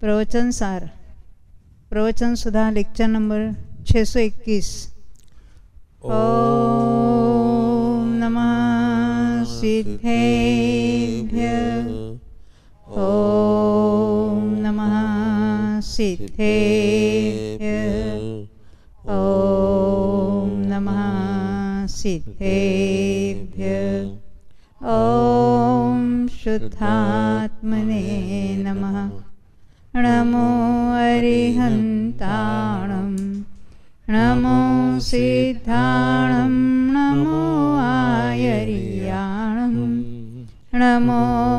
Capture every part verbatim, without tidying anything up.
प्रवचन सार प्रवचन सुधा लेक्चर नंबर छः सौ इक्कीस। ओम नमः सिद्धेभ्यः। ओम नमः सिद्धेभ्यः। ओम नमः सिद्धेभ्यः। ओम शुद्धात्मने नमः। नमो अरिहन्ताणं नमो सिद्धाणं नमो आयर्याणं नमो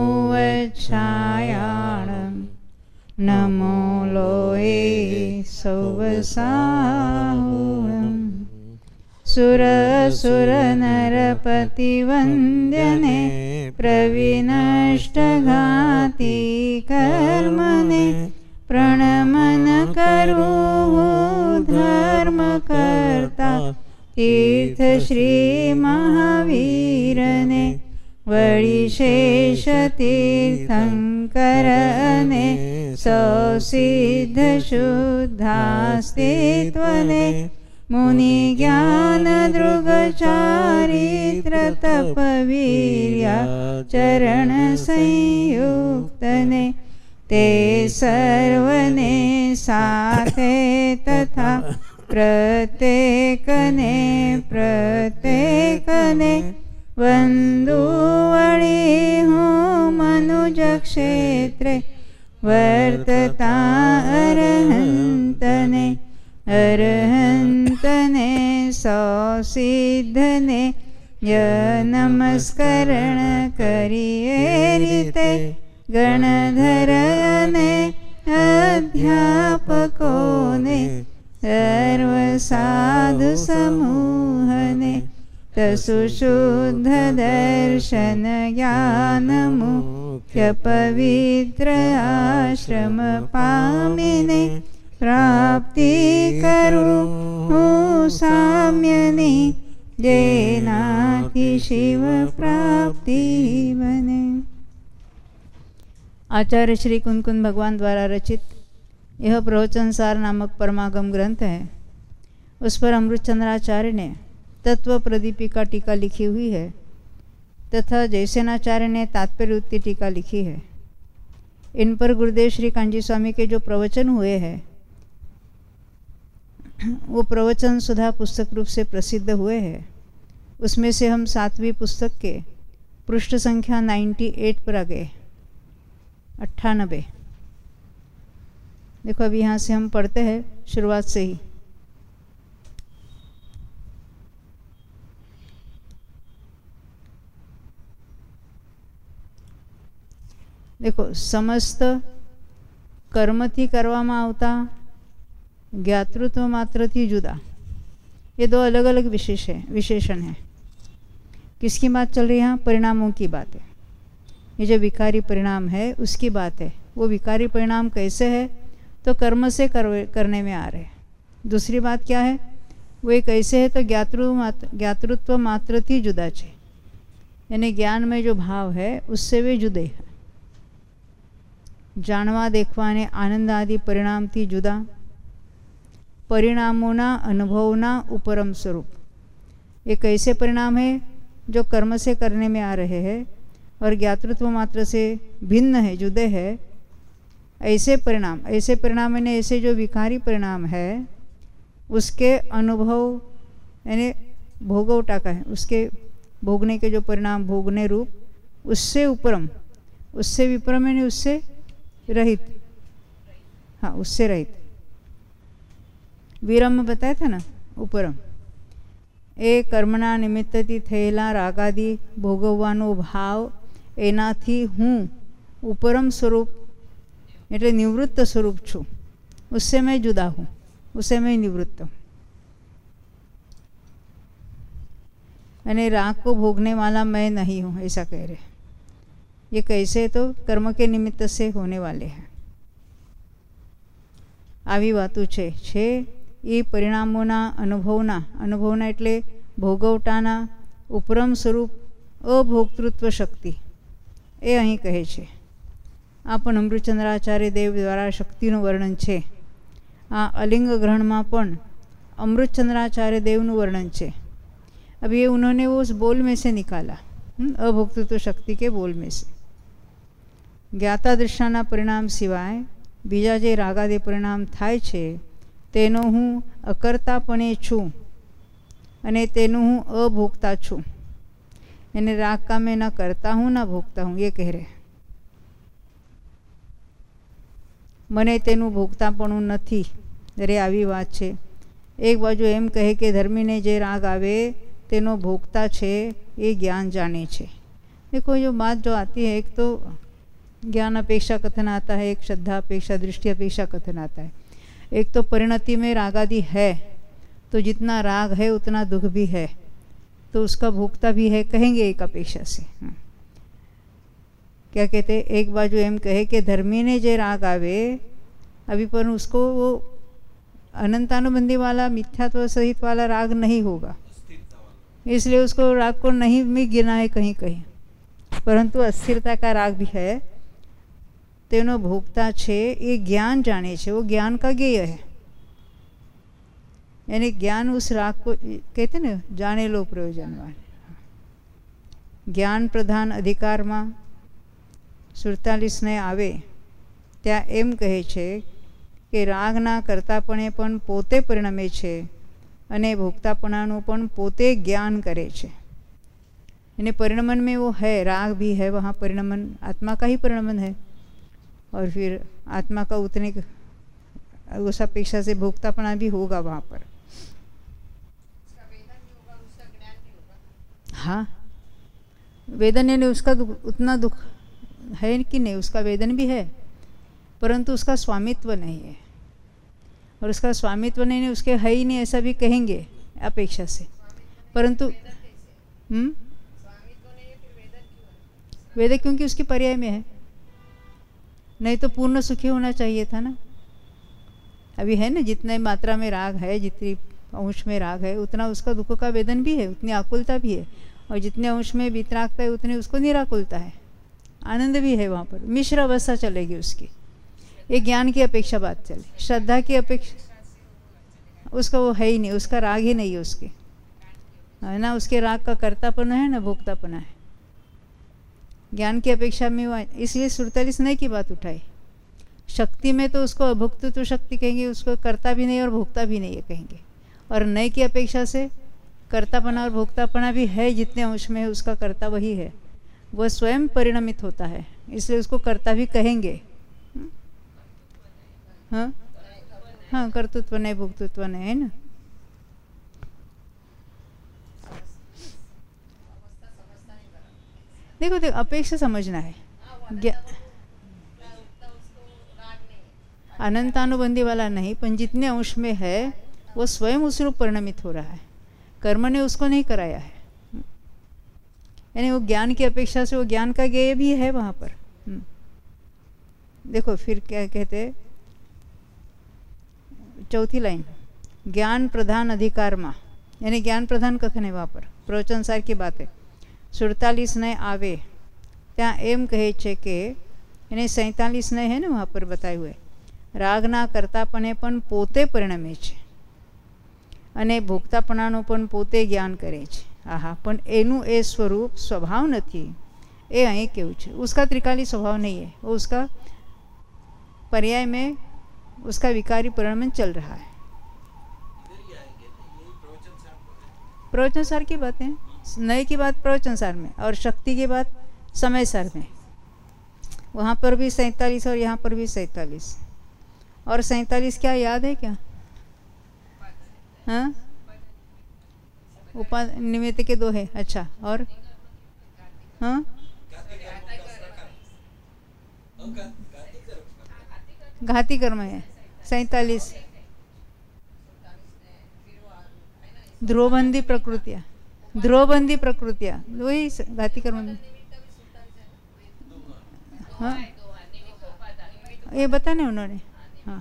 वच्छायाणं नमो लोये सौवसाहुणं सुरसुरनरपतिवन्द्यने प्रविनष्टघाती कर्मणे प्रणमन करो धर्मकर्ता तीर्थ श्री महावीरने वळिशेष तीर्थंकरने सौसिद्ध शुद्धास्तित्वने मुनि ज्ञान दृग चारित्र तपवीर्या चरण संयुक्तने ते सर्वने साथे तथा प्रत्येकने प्रत्येकने वंदुवळी हूँ मनुज क्षेत्रे वर्तता अरहंतने अरहंतने सौसिद्धने य नमस्करण करिए रीते गणधरने अध्यापकोने सर्व साधु समूहने तसु शुद्ध दर्शन ज्ञान मुख्य पवित्र आश्रम पामिने प्राप्ति करू साम्यने जेनाति शिव प्राप्ति बने। आचार्य श्री कुंदकुंद भगवान द्वारा रचित यह प्रवचनसार नामक परमागम ग्रंथ है। उस पर अमृतचंद्राचार्य ने तत्व प्रदीपिका टीका लिखी हुई है तथा जयसेनाचार्य ने तात्पर्य टीका लिखी है। इन पर गुरुदेव श्री कांजी स्वामी के जो प्रवचन हुए हैं वो प्रवचन सुधा पुस्तक रूप से प्रसिद्ध हुए हैं। उसमें से हम सातवीं पुस्तक के पृष्ठ संख्या अट्ठानवे पर आ गए। अट्ठानबे देखो, अभी यहाँ से हम पढ़ते हैं शुरुआत से ही। देखो, समस्त कर्मथी કરવામાં આવતા ज्ञातृत्व मात्र थी जुदा, ये दो अलग अलग विशेष है विशेषण है। किसकी बात चल रही है यहाँ? परिणामों की बात है। ये जो विकारी परिणाम है उसकी बात है। वो विकारी परिणाम कैसे है? तो कर्म से कर, करने में आ रहे हैं। दूसरी बात क्या है? वो एक ऐसे है तो ज्ञातृ मात्र ज्ञातृत्व मात्र थी जुदा छे, यानी ज्ञान में जो भाव है उससे वे जुदे हैं। जाणवा देखवा ने आनंद आदि परिणाम थी जुदा, परिणामों अनुभवना उपरम स्वरूप। ये कैसे परिणाम है? जो कर्म से करने में आ रहे हैं और ज्ञातृत्व मात्र से भिन्न है, जुदे है। ऐसे परिणाम ऐसे परिणाम यानी ऐसे जो विकारी परिणाम है उसके अनुभव यानी भोगवटा का है, उसके भोगने के जो परिणाम भोगने रूप, उससे उपरम उससे विपरम यानी उससे रहित। हाँ, उससे रहित। विरम बताया था ना, उपरम। ए कर्मना निमित्तથી થયેલા રાગાદી ભોગવવાનો ભાવ એનાથી હું ઉપરમ સ્વરૂપ એટલે નિવૃત્ત સ્વરૂપ છું, उससे मैं जुदा हूँ, उससे मैं निवृत्त हूँ। यानी राग को भोगने वाला मैं नहीं हूँ, ऐसा कह रहे। ये कैसे? तो कर्म के निमित्त से होने वाले हैं। આવી વાતો છે છે એ પરિણામોના અનુભવના અનુભવના એટલે ભોગવટાના ઉપરમ સ્વરૂપ અભોક્તૃત્વ શક્તિ, એ અહીં કહે છે। આ પણ અમૃતચંદ્રાચાર્ય દેવ દ્વારા શક્તિનું વર્ણન છે. આ અલિંગ ગ્રહણમાં પણ अमृतचंद्राचार्य देवनु वर्णन है. अब ये उन्होंने वो उस बोल में से निकाला, अभोक्तृत्व शक्ति के बोल में से. ज्ञाता दृष्टाना परिणाम सिवाय बीजा जे रागादि परिणाम थाय छे तेनो हूँ अकर्तापणे छूँ अने तेनु हूँ अभोक्ता छूँ. यानी राग का मैं ना करता हूँ ना भोगता हूँ, ये कह रहे. मने तेनु भोगतापणुं नथी. अरे आवी बात छे. एक बाजू एम कहे कि धर्मी ने जे राग आवे तेनो भोगता छे ये ज्ञान जाने छे. देखो जो बात जो आती है, एक तो ज्ञान अपेक्षा कथन आता है, एक श्रद्धा अपेक्षा दृष्टि अपेक्षा कथन आता है. एक तो परिणति में रागादि है तो जितना राग है उतना दुख भी है, तो उसका भोगता भी है कहेंगे एक अपेक्षा से. क्या कहते, एक बाजू एम कहे कि धर्मी ने जे राग आवे अभी पर उसको वो अनंतानुबंधी वाला मिथ्यात्व सहित वाला राग नहीं होगा, इसलिए उसको राग को नहीं भी गिना है कहीं कहीं. परंतु अस्थिरता का राग भी है, तेनो भोगता छे ये ज्ञान जाने छे. वो ज्ञान का ज्ञेय है. यानी ज्ञान उस राग को कहते ना, जाने लो प्रयोजनवान. ज्ञान प्रधान अधिकार में सुड़तालीस ने आवे त्या एम कहे छे कि रागना करतापणे पण पोते परिणमे छे अने भोक्तापणानुं पण पोते ज्ञान करे छे. यानी परिणमन में वो है, राग भी है, वहाँ परिणमन आत्मा का ही परिणमन है. और फिर आत्मा का उतने उस अपेक्षा से भोक्तापणा भी होगा वहाँ पर. हाँ, वेदन यानी उसका उतना दुख है कि नहीं, उसका वेदन भी है परंतु उसका स्वामित्व नहीं है. और उसका स्वामित्व नहीं है, उसके है ही नहीं ऐसा भी कहेंगे अपेक्षा से. परंतु हम्म वेद क्योंकि उसकी पर्याय में है. नहीं तो पूर्ण सुखी होना चाहिए था ना. अभी है ना, जितने मात्रा में राग है, जितनी अंश में राग है उतना उसका दुख का वेदन भी है, उतनी आकुलता भी है. और जितने अंश में वितरागता है उतनी उसको निराकुलता है, आनंद भी है. वहाँ पर मिश्र अवस्था चलेगी उसकी. ये ज्ञान की अपेक्षा बात चले. श्रद्धा की अपेक्षा उसका वो है ही नहीं, उसका राग ही नहीं है उसके, है ना. उसके राग का कर्तापन है ना भोक्तापना है. ज्ञान की अपेक्षा में वो, इसलिए सुड़तालीस नए की बात उठाई. शक्ति में तो उसको अभोक्तृत्व शक्ति कहेंगे, उसको कर्ता भी नहीं और भोक्ता भी नहीं है कहेंगे. और नए की अपेक्षा से कर्तापना और भोक्तापना भी है, जितने अंश में है उसका कर्ता वही है. वह स्वयं परिणमित होता है, इसलिए उसको कर्ता भी कहेंगे. हाँ हाँ, कर्तृत्व नहीं भोक्तृत्व नहीं, है ना. देखो देखो अपेक्षा समझना है. अनंतानुबंधी वाला नहीं, पर जितने अंश में है वो स्वयं उस रूप परिणमित हो रहा है. कर्म ने उसको नहीं कराया है. यानी वो ज्ञान की अपेक्षा से वो ज्ञान का ज्ञेय भी है वहाँ पर. देखो फिर क्या कहते, चौथी लाइन, ज्ञान प्रधान अधिकार में, यानी ज्ञान प्रधान कथन है वहाँ पर. प्रवचन सार की बात है. सुड़तालीस ने आवे त्या एम कहे छे के, यानी सैंतालीस ने है ना वहाँ पर बताए हुए, रागना करतापणे पण पोते परिणमे छे अने भोक्तापणानुं पण पोते ज्ञान करे छे. आहा, पण एनु ए स्वरूप स्वभाव नहीं, ए अहीं केवुं छे. उसका त्रिकाली स्वभाव नहीं है, वो उसका पर्याय में उसका विकारी परिणमन चल रहा है. प्रवचन सार की बात है, नए की बात प्रवचन सार में, और शक्ति की बात समय सार में. वहाँ पर भी सैंतालीस और यहाँ पर भी सैंतालीस. और सैंतालीस क्या याद है क्या? हाँ, उपा निमित्त के दो है. अच्छा, और हाँ, घाती कर्म है सैंतालीस. ध्रुवबंदी प्रकृतियाँ, ध्रुवबंदी प्रकृतियाँ वही घाती कर्म में. हाँ, ये बताने उन्होंने. हाँ,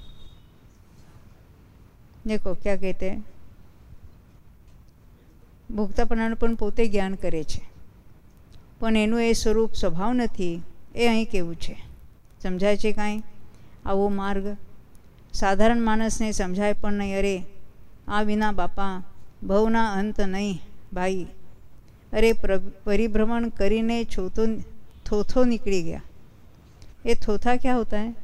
देखो क्या कहते हैं, ભોગતાપણાનું પણ પોતે જ્ઞાન કરે છે, પણ એનું એ સ્વરૂપ સ્વભાવ નથી, એ અહીં કેવું છે. સમજાય છે કાંઈ? આવો માર્ગ સાધારણ માણસને સમજાય પણ નહીં. અરે આ વિના બાપા ભવના અંત નહીં ભાઈ. અરે પરિભ્રમણ કરીને છોતો થોથો નીકળી ગયા. ये थोथा क्या होता है?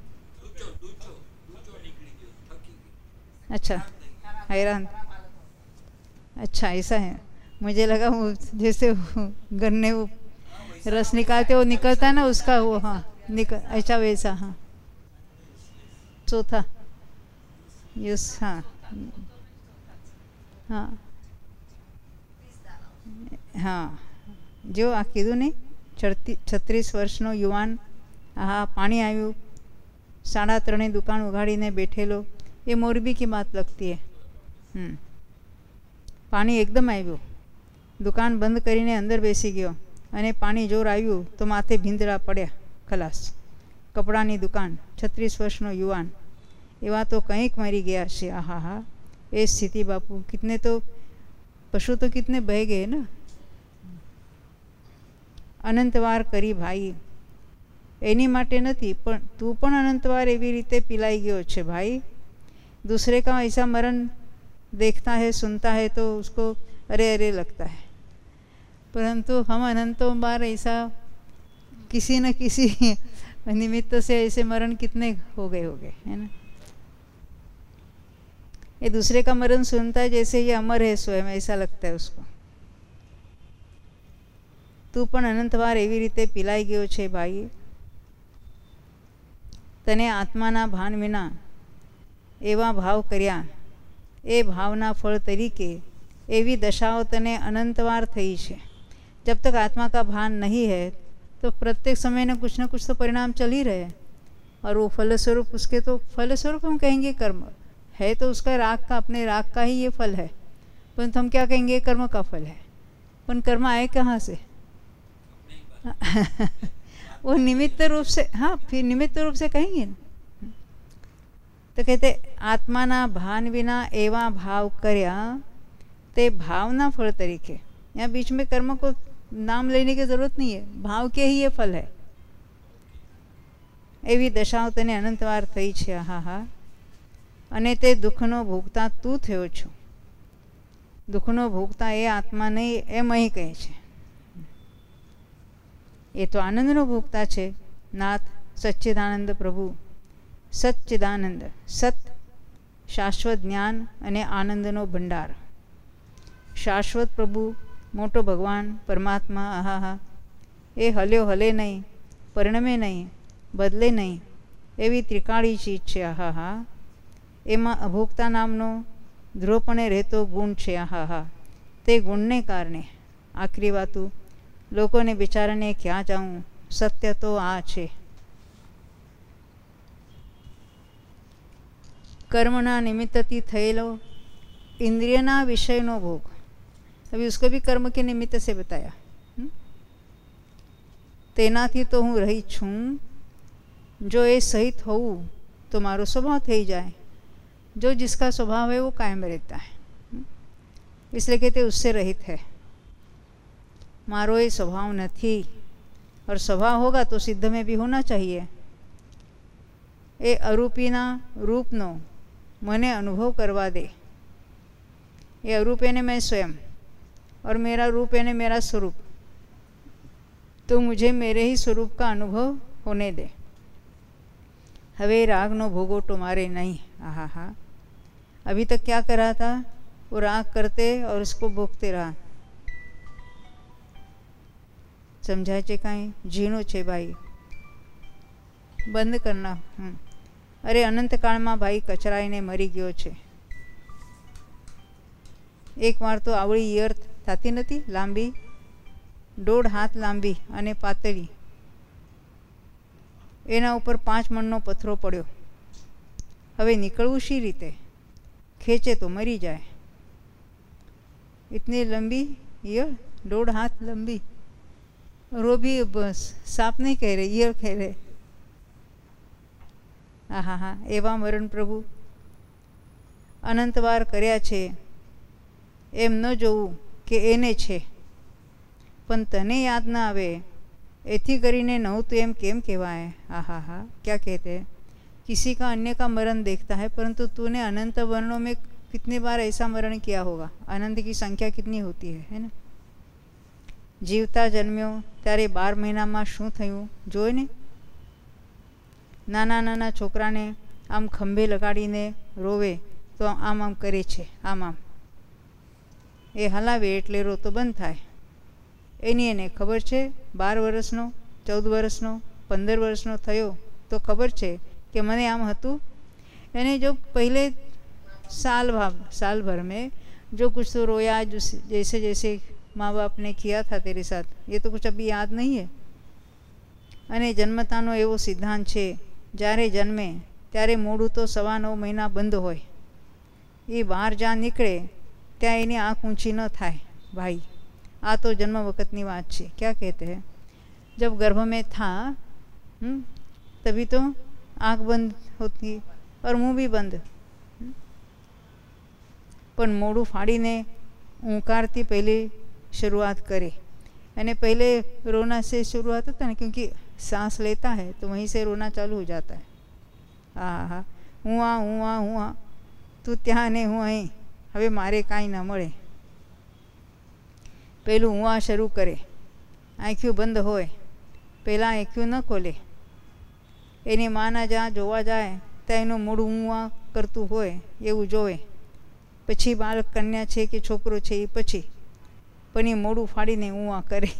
अच्छा, हैरान. अच्छा ऐसा है. मुझे लगा वो जैसे गन्ने वो रस निकालते वो निकलता है ना उसका वो, हाँ निकल ऐसा वैसा. हाँ चौथा यस. हाँ हाँ हाँ जो आ कीधुं ने छत्रीस वर्षનો યુવાન, હા પાણી આવ્યું, સાડા ત્રણે દુકાન ઉઘાડીને બેઠેલો, એ મોરબી કી બાત લગતી હે. હમ પાણી એકદમ આવ્યું, દુકાન બંધ કરીને અંદર બેસી ગયો અને પાણી જોર આવ્યું તો માથે ભીંદડા પડ્યા. ખલાસ. કપડાની દુકાન, છત્રીસ વર્ષનો યુવાન, એવા તો કંઈક મરી ગયા છે. આ હા હા એ સ્થિતિ બાપુ. કિતને તો પશુ તો કિતને બહે ગયે ને. અનંતવાર કરી ભાઈ, એની માટે નથી પણ તું પણ અનંતવાર એવી રીતે પીલાઈ ગયો છે भाई. दूसरे का ऐसा मरण देखता है सुनता है तो उसको अरे अरे लगता है, परंतु हम अनंतों बार ऐसा किसी न किसी निमित्त से ऐसे मरण कितने हो गए हो गए है ना. ये दूसरे का मरण सुनता है जैसे ये अमर है स्वयं, ऐसा लगता है उसको. તું પણ અનંતવાર એવી રીતે પીલાઈ ગયો છે ભાઈ. તને આત્માના ભાન વિના એવા ભાવ કર્યા, એ ભાવના ફળ તરીકે એવી દશાઓ તને અનંતવાર થઈ છે. जब तक आत्मा का भान नहीं है तो प्रत्येक समय में कुछ न कुछ तो परिणाम चल ही रहे, और वो फलस्वरूप उसके तो फलस्वरूप हम कहेंगे कर्म है, तो उसका राग का अपने राग का ही ये फल है. परंतु हम क्या कहेंगे? कर्म का फल है. पर कर्म आए कहाँ से? वो निमित्त रूप से. हाँ फिर निमित्त रूप से कहेंगे ना. तो कहते आत्माना भान विना एवा भाव कर्या ते भावना फल तरीके. यहाँ बीच में कर्म को नाम लेने की जरूरत नहीं है, भाव के ही ये फल है. एवी दशाओं तने अनंतवार थई छे. हा हा अने ते दुखनो भोगता तू थयो छो. दुखनो भोगता ए आत्मा नहीं, एम अहीं कहे छे. ये तो आनंदनो भोगता छे. नाथ सच्चिदानंद प्रभु, सच्चिदानंद सत शाश्वत ज्ञान अने आनंदनो भंडार. शाश्वत प्रभु मोटो भगवान परमात्मा. आहा हा ए हल्यो हले नहीं, परिणमे नहीं, बदले नहीं, एवी त्रिकाળી चीज छे. आहा हा एमां अभोक्ता नामनो ध्रुवपणे रहतो गुण छे. आहा हा ते गुणने कारणे आखरी वातु लोकोने बिचाराने क्या जाऊं, सत्य तो आ छे. कर्मना निमित्तथी थयेलो इंद्रियना विषयनो भोग. अभी उसको भी कर्म के निमित्त से बताया. तेनाथी तो हूँ रही छूँ, जो ये सहित होऊँ तो मारो स्वभाव थई जाए. जो जिसका स्वभाव है वो कायम रहता है, इसलिए कहते उससे रहित है. मारो ये स्वभाव नहीं, और स्वभाव होगा तो सिद्ध में भी होना चाहिए. ए अरूपीना रूपनो मने अनुभव करवा दे. ये अरूप ने मैं स्वयं, और मेरा रूप है ने मेरा स्वरूप, तो मुझे मेरे ही स्वरूप का अनुभव होने दे. हवे राग नो भोगोटो मारे नहीं. आहा हा अभी तक क्या करा था? वो राग करते और उसको भोगते रहा. समझाय छे काई? झीणो छे भाई, बंद करना. हम्म अरे अनंत काल में भाई कचराईने मरी गयो छे. एक वार तो आवड़ी ईयर थती नथी, लांबी, दौड़ हाथ लांबी अने पातળી, एना उपर पांच मणनो पथरो पड्यो. हवे निकळवुं शी रीते? खेचे तो मरी जाए. इतनी लंबी ईयर, दौड़ हाथ लंबी, और वो भी बस सांप नहीं कह रहे, ईयर कह रहे. हाँ हाँ हाँ एवा मरण प्रभु अनंतवार कर्या छे. एम न जोवुं કે એને છે, પણ તને યાદ ન આવે એથી કરીને નહોતું एम केम कहवाए। हाँ हाँ हाँ, क्या कहते हैं, किसी का अन्य का मरण देखता है, परंतु तूने अनंत वर्णों में कितने बार ऐसा मरण किया होगा, आनंद की संख्या कितनी होती है, है ना। जीवता जन्म्यो त्यारे बार महीना में शू थयुं जोई ने। नाना नाना छोकराने आम खंभे लगाड़ीने रोवे तो आम आम करे छे, आम आम ए हलावे एटले रोतो बंध थाय। एनी एने खबर छे बार वर्षनो, चौद वर्षनो, पंदर वर्षनो थयो तो खबर छे कि मने आम हतुं। यानी जो पहले साल भाव साल भर में जो कुछ तो रोया, जो जैसे जैसे माँ बाप ने किया था तेरे साथ, ये तो कुछ अभी याद नहीं है। अने जन्मतानो एवो सिद्धांत छे, ज्यारे जन्मे त्यारे मोडું तो सवा नौ महीना बंद होय, ये बहार ज्यां निकळे त्यां एनी आँख ऊँची न थाय। भाई आ तो जन्म वखतनी वात छे। क्या कहते हैं, जब गर्भ में था हुँ? तभी तो आँख बंद होती और मुंह भी बंद, पण मोडું फाड़ीने ऊँकारती पहले शुरुआत करे। यानी पहले रोना से शुरुआत होता है ना, क्योंकि सांस लेता है तो वहीं से रोना चालू हो जाता है। हाँ हाँ, हुआ हुआ हुआ तू त्या ने हूँ अहीं, हवे मारे कांई न मळे। पहलू हुआ शुरू करे, आँख्યું बंद होय, पहला आँख्યું न खोले। एनी माना ज्यां जोवा जाए त्यां एनुं मोढुं हुआ करतुं होय एवुं जोवे। पछी बाळक कन्या छे कि छोकरो छे ए पछी, पण ए मोढुं फाड़ीने हुआ करे।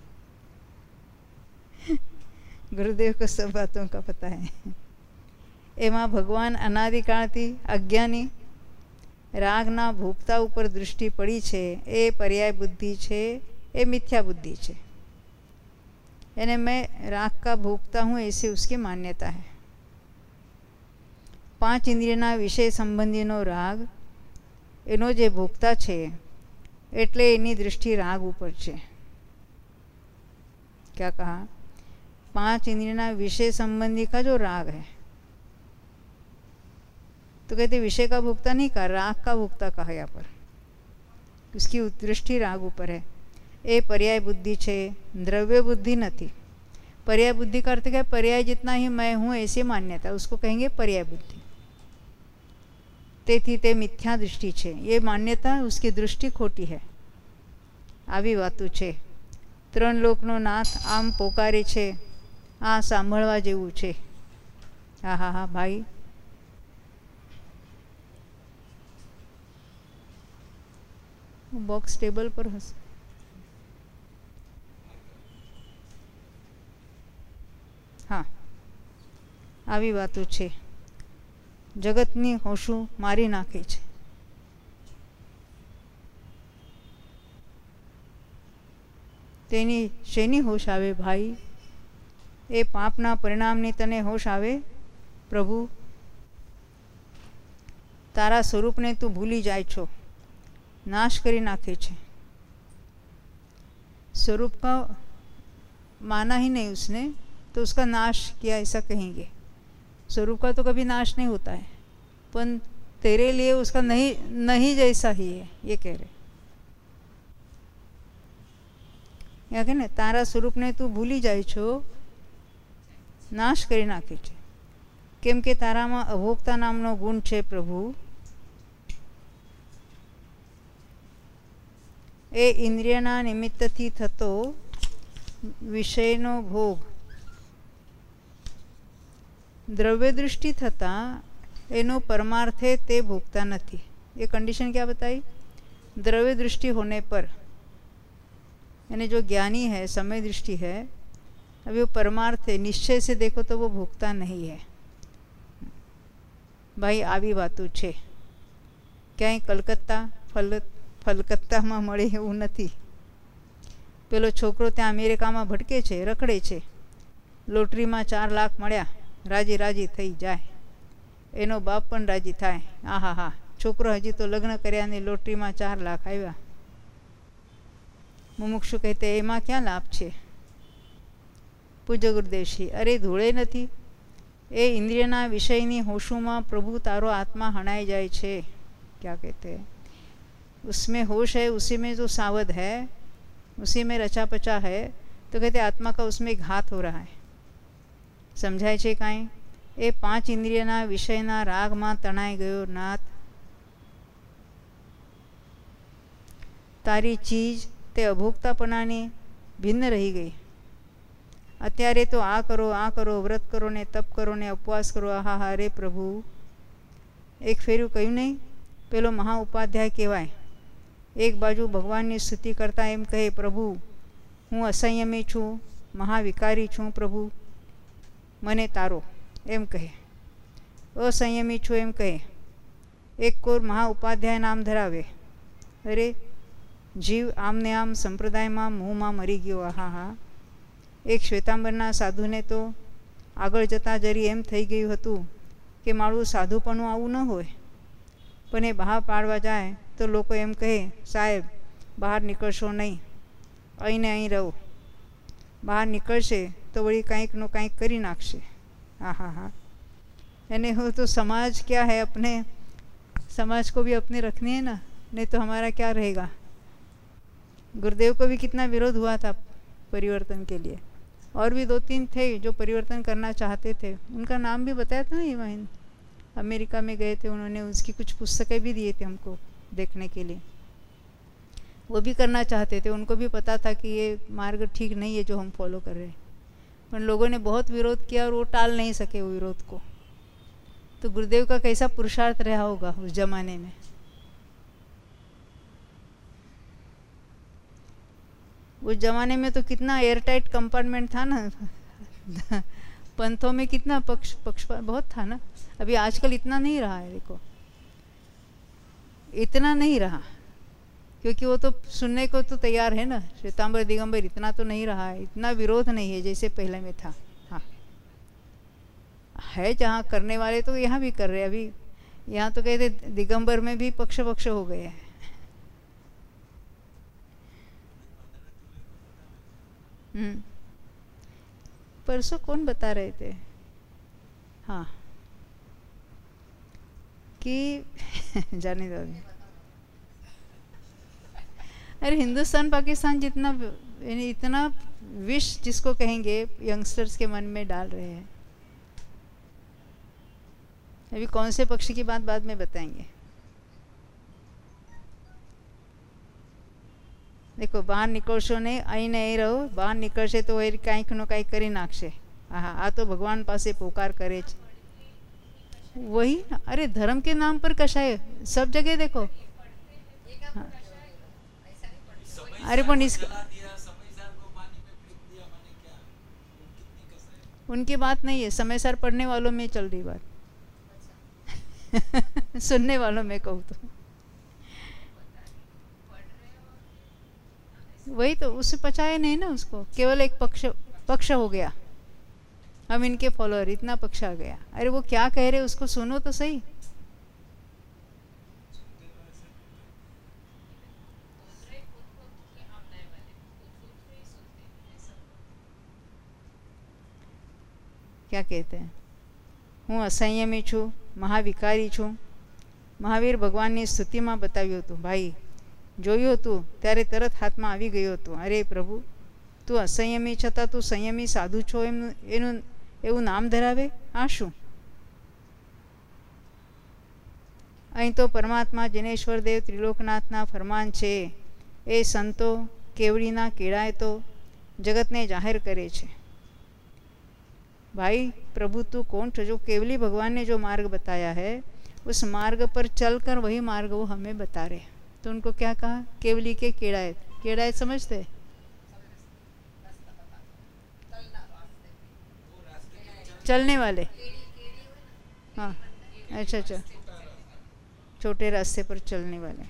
गुरुदेव को सब बातों का पता है। एमां भगवान अनादिकाळथी अज्ञानी रागना भोगता ऊपर दृष्टि पड़ी छे, ए पर्याय बुद्धि छे, ए मिथ्या बुद्धि छे। यानी मैं राग का भोगता हूँ ऐसे उसकी मान्यता है। पांच इंद्रियना विषय संबंधीनो राग एनो जे भोगता छे एटले एनी दृष्टि राग ऊपर छे। क्या कहा, पांच इंद्रियना विषय संबंधी का जो राग है, तो कहते विषय का भोक्ता नहीं कहा, राग का भोक्ता कहा यहाँ पर, उसकी दृष्टि राग ऊपर है। ए पर्याय बुद्धि छे, द्रव्य बुद्धि नहीं। पर्याय बुद्धि का अर्थ क्या, पर्याय जितना ही मैं हूँ ऐसी मान्यता, उसको कहेंगे पर्याय बुद्धि। तेथी ते मिथ्या दृष्टि छे, ये मान्यता उसकी दृष्टि खोटी है। आवी वातुं छे। त्रण लोकनो नाथ आम पोकारे छे, आ सांभळवा जेवुं छे। हा हा हा भाई, बॉक्स टेबल पर हस। हाँ, आवी वातुं छे। जगतनी होशुं मारी नाखे छे। तेनी शेनी होश आवे भाई, ए पापना परिणामनी तने होश आवे। प्रभु तारा स्वरूपने तू भूली जाय छो, नाश करी नाखे छे। स्वरूप का माना ही नहीं उसने, तो उसका नाश किया ऐसा कहेंगे। स्वरूप का तो कभी नाश नहीं होता है, पर तेरे लिए उसका नहीं नहीं जैसा ही है, ये कह रहे। या के ने तारा स्वरूप ने तू भूली जाय छो, नाश करी नाखे छे। केम के तारा में अभोक्ता नामनो गुण छे। प्रभु ए इंद्रियना निमित्तथी थतो विषयनो भोग द्रव्य दृष्टि थता एनो परमार्थे ते भोगता नहीं। ये कंडीशन क्या बताई, द्रव्य दृष्टि होने पर, यानी जो ज्ञानी है, समय दृष्टि है, अभी वो परमार्थ है, निश्चय से देखो तो वो भोगता नहीं है। भाई आवी वातुं छे। क्यांय कलकत्ता फल फलकत्ता में मळे एवुं नथी। पेलो छोकरो त्या अमेरिका में भटके छे, रखड़े छे, लोटरी में चार लाख मळ्या, राजी राजी थई जाए, एनो बाप पण राजी थाय। आ हा हा, छोकरो हजी तो लग्न कर्या ने लोटरी में चार लाख आव्या। मुमुक्षु कहते एमां क्या लाभ छे। पूज्य गुरुदेवश्री, अरे धूळे नथी, ए इंद्रियना विषयनी होशुमां प्रभु तारो आत्मा हणाई जाय छे। क्या कहते हैं, उसमें होश है, उसी में जो सावध है, उसी में रचा पचा है, तो कहते आत्मा का उसमें घात हो रहा है। समझाय છે કાંઈ? એ પાંચ ઇન્દ્રિયના વિષયના રાગમાં તણાઈ ગયો નાથ, તારી ચીજ તે અભોક્તાપણાની ભિન્ન રહી ગઈ. અત્યારે તો આ કરો, આ કરો, વ્રત કરો ને તપ કરો ને ઉપવાસ કરો, આહા હા રે પ્રભુ. એક ફેરું કહ્યું નહીં, પેલો મહા ઉપાધ્યાય કહેવાય. એક બાજુ ભગવાનની સ્તુતિ કરતા એમ કહે, પ્રભુ હું અસંયમી છું, મહાવિકારી છું, પ્રભુ મને તારો એમ કહે. અસંયમી છું એમ કહે. એક કોર મહા ઉપાધ્યાય નામ ધરાવે. અરે જીવ આમને આમ સંપ્રદાયમાં મોહમાં મરી ગયો. આહા હા. એક શ્વેતાંબરના સાધુને તો આગળ જતાં જરી એમ થઈ ગયું હતું કે મારું સાધુપણું આવું ન હોય, પણ એ બહાર પાડવા જાય તો લોકો એમ કહે, સાહેબ બહાર નીકળશો નહીં, અહીં ને અહીં રહો. બહાર નીકળશે तो वही कांईक नो कांईक करी नाखशे. हाँ हाँ हाँ यानी हो तो समाज क्या है, अपने समाज को भी अपने रखनी है ना, नहीं तो हमारा क्या रहेगा. गुरुदेव को भी कितना विरोध हुआ था परिवर्तन के लिए, और भी दो तीन थे जो परिवर्तन करना चाहते थे. उनका नाम भी बताया था ना, वहीं अमेरिका में गए थे, उन्होंने उसकी कुछ पुस्तकें भी दिए थे हमको देखने के लिए. वो भी करना चाहते थे, उनको भी पता था कि ये मार्ग ठीक नहीं है जो हम फॉलो कर रहे हैं, पर लोगों ने बहुत विरोध किया और वो टाल नहीं सके वो विरोध को. तो गुरुदेव का कैसा पुरुषार्थ रहा होगा उस जमाने में. उस जमाने में तो कितना एयरटाइट कंपार्टमेंट था ना, पंथों में कितना पक्ष पक्ष बहुत था ना. अभी आजकल इतना नहीं रहा है, देखो इतना नहीं रहा, क्योंकि वो तो सुनने को तो तैयार है ना. श्वेतांबर दिगंबर इतना तो नहीं रहा है, इतना विरोध नहीं है जैसे पहले में था. हाँ है, जहाँ करने वाले तो यहाँ भी कर रहे हैं. अभी यहाँ तो कहते दिगंबर में भी पक्ष पक्ष हो गए हैं. हम्म परसों कौन बता रहे थे, हाँ कि जाने दो. अरे हिंदुस्तान पाकिस्तान जितना यानी इतना विष जिसको कहेंगे यंगस्टर्स के मन में डाल रहे हैं. अभी कौन से पक्ष की बात बाद में बताएंगे. देखो બહાર નીકળશો નહીં, અહીં ને અહીં રહો. બહાર નીકળશે તો એ કાંઈક નો કાંઈક કરી નાખશે. હા આ તો ભગવાન પાસે પોકાર કરે છે. वही ना, अरे धर्म के नाम पर कषाय सब जगह देखो. हाँ. अरे पण इस उनकी बात नहीं है, समय सर पढ़ने वालों में चल रही बात. सुनने वालों में कहूँ तो वही तो, उससे पचाया नहीं ना उसको. केवल एक पक्ष पक्ष हो गया, हम इनके फॉलोअर, इतना पक्ष आ गया. अरे वो क्या कह रहे उसको सुनो तो सही. क्या कहते हैं, હું અસંયમી છું, મહાવિકારી છું. મહાવીર ભગવાનની સ્તુતિમાં બતાવ્યું હતું. ભાઈ જોયું હતું ત્યારે તરત હાથમાં આવી ગયું હતું. અરે પ્રભુ તું અસંયમી છતાં તું સંયમી સાધુ છો એમ એનું એવું નામ ધરાવે, આ શું? અહીં તો પરમાત્મા જિનેશ્વર દેવ ત્રિલોકનાથના ફરમાન છે. એ સંતો કેવડીના કેળાએ તો જગતને જાહેર કરે છે. भाई प्रभु तू कौन था जो केवली भगवान ने जो मार्ग बताया है उस मार्ग पर चलकर वही मार्ग वो हमें बता रहे. तो उनको क्या कहा, केवली के केड़ायत. केड़ायत समझते, चलने वाले. हाँ अच्छा अच्छा, छोटे रास्ते पर चलने वाले.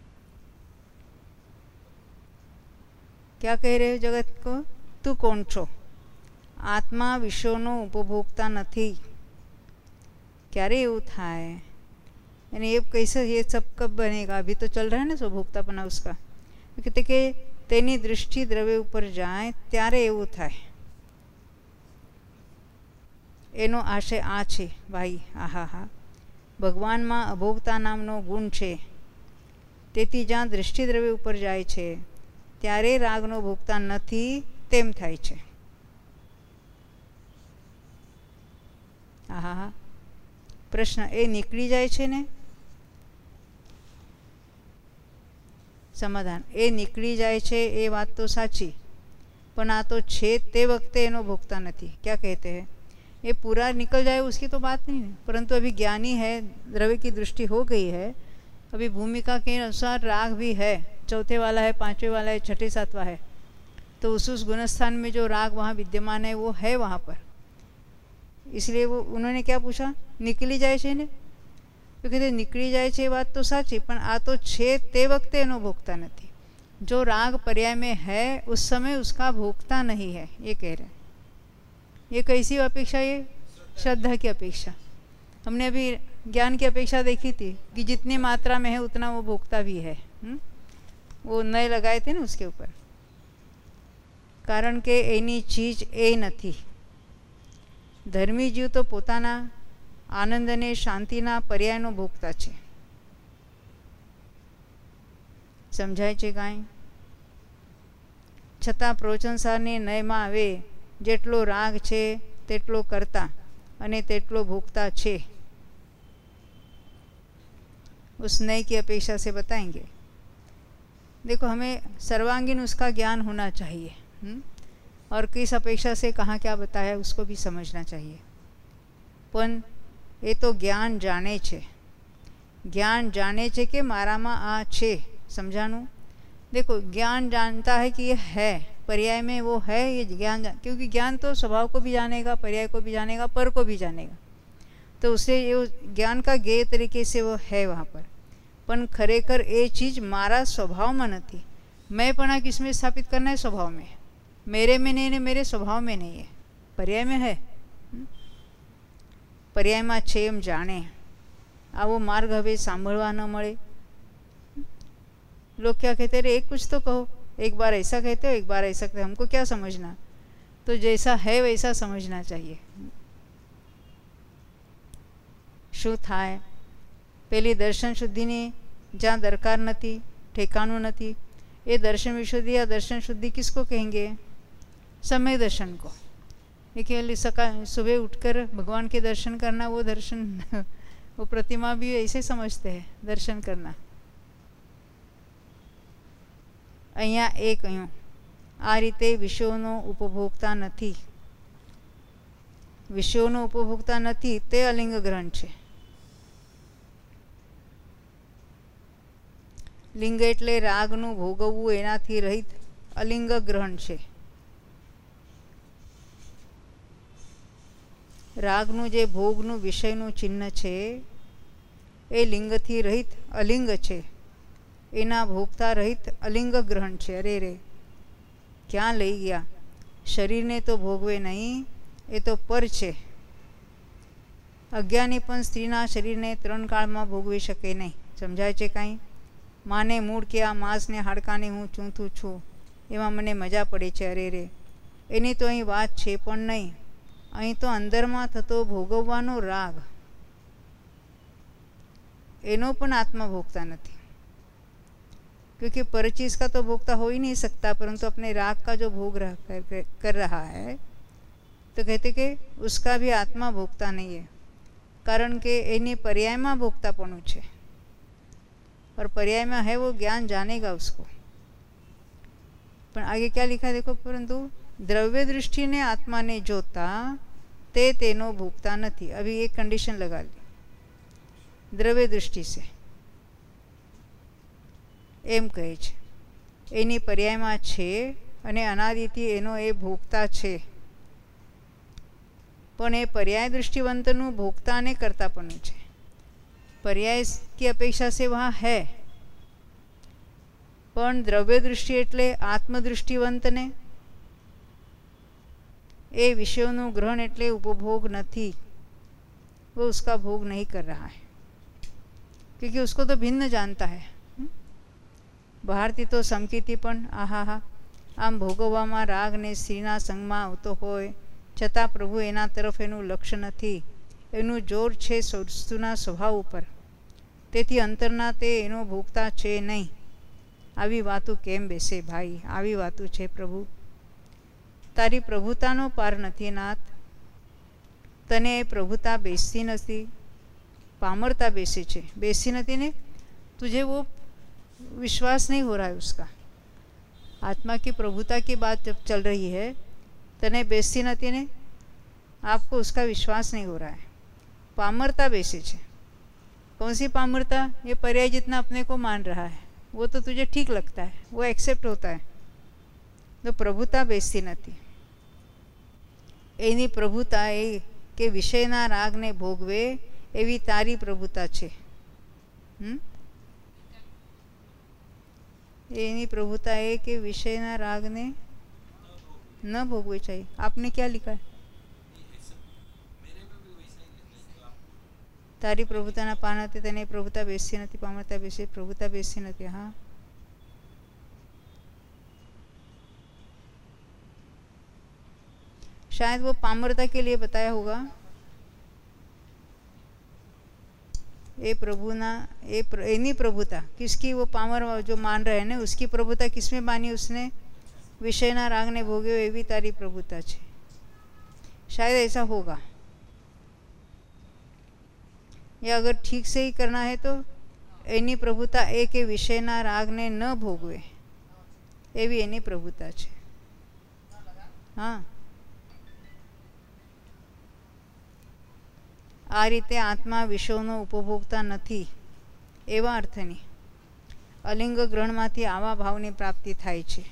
क्या कह रहे हो जगत को, तू कौन छो? आत्मा विश्वनो उपभोक्ता नहीं. क्यारे એવું થાય यानी ये कैसे, ये सब कब बनेगा? अभी तो चल रहा है ना स्वभोक्तापना उसका. कहते कि तेनी दृष्टि द्रव्य ऊपर जाए त्यारे એવું થાય. એનો આશય આ છે ભાઈ. આહા હા, ભગવાનમાં અભોક્તા નામનો ગુણ છે. તેથી જ્યાં દૃષ્ટિ દ્રવ્ય ઉપર જાય છે ત્યારે રાગનો ભોગતા નથી તેમ થાય છે. હા હા પ્રશ્ન એ નીકળી જાય છે ને? સમાધાન એ નીકળી જાય છે એ વાત તો સાચી, પણ આ તો છે તે वक्त एनो भोगता नहीं. क्या कहते हैं? ये पूरा निकल जाए उसकी तो बात नहीं है, परंतु अभी ज्ञानी है, द्रव्य की दृष्टि हो गई है, अभी भूमिका के अनुसार राग भी है, चौथे वाला है, पांचवे वाला है, छठे सातवां है, तो उस उस गुणस्थान में जो राग वहाँ विद्यमान है वो है वहाँ पर. इसलिए वो उन्होंने क्या पूछा, निकली जाए છે ને? तो कहते निकली जाए છે बात तो साची, पण आ तो छे ते वक्त एनो भोगता नहीं. जो राग पर्याय में है उस समय उसका भोगता नहीं है, ये कह रहे हैं. ये कैसी अपेक्षा? ये श्रद्धा की अपेक्षा. हमने अभी ज्ञान की अपेक्षा देखी थी कि जितनी मात्रा में है उतना वो भोगता भी है. हुँ? वो नए लगाए थे ना उसके ऊपर. कारण के एनी चीज ए नहीं. धर्मी जीव तो पोताना आनंद ने शांतिना पर्यायनो भोगता छे. समझाय छे काई? छतां प्रवचनसारने नयमां आवे जेटलो राग छे तेटलो करता अने तेटलो भोगता छे. उस नय की अपेक्षा से बताएंगे. देखो हमें सर्वांगीण उसका ज्ञान होना चाहिए. हुँ? और किस अपेक्षा से कहाँ क्या बताया उसको भी समझना चाहिए. पण ये तो ज्ञान जाने छे. ज्ञान जाने छे कि मारामा आ छे. समझाणु? देखो ज्ञान जानता है कि ये है, पर्याय में वो है, ये ज्ञान, क्योंकि ज्ञान तो स्वभाव को भी जानेगा, पर्याय को भी जानेगा, पर को भी जानेगा, तो उससे ये ज्ञान का गेय तरीके से वो है वहाँ पर. पण खरेखर ये चीज़ मारा स्वभाव में नहीं. मैं पना किस में स्थापित करना है? स्वभाव में. मेरे में नहीं, मेरे स्वभाव में नहीं है, पर्याय में है. पर्याय में छे एम जाने. आवो मार्ग हवे सांभळवा न मळे. लोग क्या कहते हैं? एक कुछ तो कहो, एक बार ऐसा कहते हो, एक बार ऐसा कहते हो, हमको क्या समझना? तो जैसा है वैसा समझना चाहिए. शू थाय? पेली दर्शन शुद्धि ने जहाँ दरकार नहीं, ठेकाणु नहीं, ये दर्शन विशुद्धि या दर्शन शुद्धि किसको कहेंगे? समय दर्शन को. देखिए सका सुबह उठकर भगवान के दर्शन करना, वो दर्शन वो प्रतिमा भी ऐसे समझते हैं दर्शन करना. अहींया ए कह्युं आ रीते विषयोनो उपभोगता नहीं. विषयोनो उपभोगता नहीं ते अलिंग ग्रहण छे. लिंग एटले रागनु भोगवવું एनाथी रहित अलिंग ग्रहण छे. रागनु जे भोगनु विषयनु चिन्ह छे ए लिंगथी रहित अलिंग छे. एना भोगता रहित अलिंग ग्रहण छे. अरे रे क्या लई गया? शरीर ने तो भोगवे नहीं, ए तो पर छे. अज्ञानी पण स्त्रीना शरीर ने त्रण काल में भोगवी शके नहीं. समझाय छे काई? माने मूળ के आ मांस ने हाड़का ने हूँ चूंथू छूँ एमां मने मजा पड़े छे. अरे रे एनी तो अहीं वात छे पण नहीं. अहीं तो अंदर में थतो भोगववानो राग, एनो पण आत्मा भोगता नहीं. क्योंकि पर चीज़ का तो भोगता हो ही नहीं सकता, परंतु अपने राग का जो भोग रह कर, कर रहा है, तो कहते कि उसका भी आत्मा भोगता नहीं है. कारण के एनी पर्याय में भोगतापणु छे, और पर्याय में है वो ज्ञान जानेगा उसको. पर आगे क्या लिखा है देखो, परंतु द्रव्य दृष्टि ने आत्मा ने जोता ते तेनो भोगता नहीं. अभी एक कंडीशन लगा ली, द्रव्य दृष्टि से एम कहे छे एनी पर्याय में छे अने अनादिथी एनो ए भोगता छे. पण ए पर्याय दृष्टिवंतनु भोगता ने कर्तापणु छे. पर्याय की अपेक्षा से वहाँ है, पण द्रव्य दृष्टि एटले आत्मदृष्टिवंत ने ए विषयों ग्रहण एटले उपभोग नहीं. वो उसका भोग नहीं कर रहा है, क्योंकि उसको तो भिन्न जानता है. बहारथी तो समकीती पण आहा हा आम भोगवामां राग ने स्त्रीना संगमां आवतो होय छतां प्रभु एना तरफ एनुं लक्ष्य नथी. एनुं जोर छे वस्तुना स्वभाव पर. તેથી અંતરના તે એનો ભોગતા છે નહીં. આવી વાતો કેમ બેસે ભાઈ? આવી વાતો છે પ્રભુ. તારી પ્રભુતાનો પાર નથી નાથ. તને પ્રભુતા બેસતી નથી, पामरता बेसी छे. बेसी नहीं ने, तुझे वो विश्वास नहीं हो रहा है उसका. आत्मा की प्रभुता की बात जब चल रही है, तने बेसी नहीं ने, आपको उसका विश्वास नहीं हो रहा है. पामरता बेसी छे. कौन सी पामरता? ये पर्याय जितना अपने को मान रहा है वो तो तुझे ठीक लगता है, वो एक्सेप्ट होता है. तो प्रभुता बेसी नहीं. एनी प्रभुता ए के विषयना रागने भोगवे एवी तारी प्रभुता छे. हम्म एनी प्रभुता है कि विषयना राग ने न भोगवे चाहिए. आपने क्या लिखा है? तारी प्रभुता ना पान हते तेने प्रभुता बेसी नथी, पामरता बेसी, प्रभुता बेसी नथी. हाँ, शायद वो पामरता के लिए बताया होगा. ए प्रभु ना ए प्र, एनी प्रभुता किसकी? वो पामर जो मान रहे हैं ना, उसकी प्रभुता किसमें मानी उसने? विषयना राग ने भोगे एवी तारी प्रभुता छे. शायद ऐसा होगा. या अगर ठीक से ही करना है तो एनी प्रभुता ए के विषयना राग ने न भोगवे एवी एनी प्रभुता छे. हाँ, आ रीते आत्मा विषयोनो उपभोगता नहीं एवा अर्थनी अलिंग ग्रहणमांथी आवा भावनी प्राप्ति थाय छे.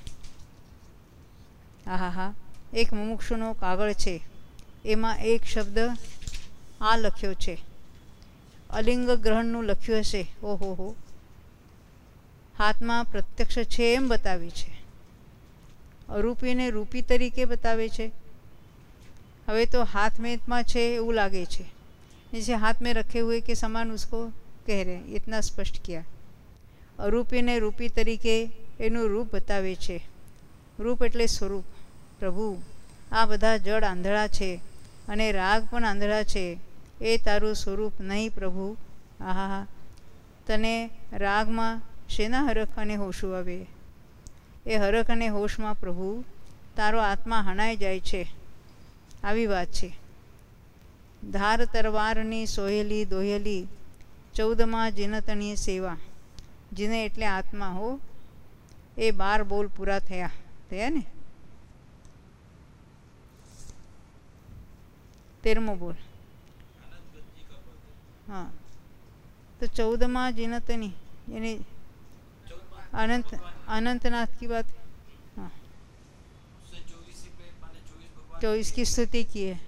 आहा हा, एक मुमुक्षुनो कागळ छे, एमां एक शब्द आ लख्यो छे. अलिंग ग्रहणनुं लख्युं हशे. ओहो हो, हाथमां प्रत्यक्ष छे एम बतावे छे, अरूपीने रूपी तरीके बतावे छे. हवे तो हाथ में मां छे एवुं लागे छे, जैसे हाथ में रखे हुए के समान उसको कह रहे हैं. इतना स्पष्ट किया. अरूपी ने रूपी तरीके एनु रूप बतावे छे. रूप एटले स्वरूप. प्रभु, आ बधा जड़ आंधळा छे अने राग पण आंधळा छे. ए तारू स्वरूप नहीं प्रभु. आहा, तने राग में शेना हरख अने होशू आवे? ए हरख अने होश में प्रभु तारो आत्मा हणाई जाय छे. आवी बात छे. धार तरवारनी सोहेली दोहेली चौदमा जिनतनी सेवा. जिने एटले आत्मा हो. ए बार बोल पूरा थया थया ने. तेरमो बोल. हाँ, तो चौदमा जिनतनी यानी अनंत अनंतनाथ की बात. हाँ, चौबीस की स्तुति की है.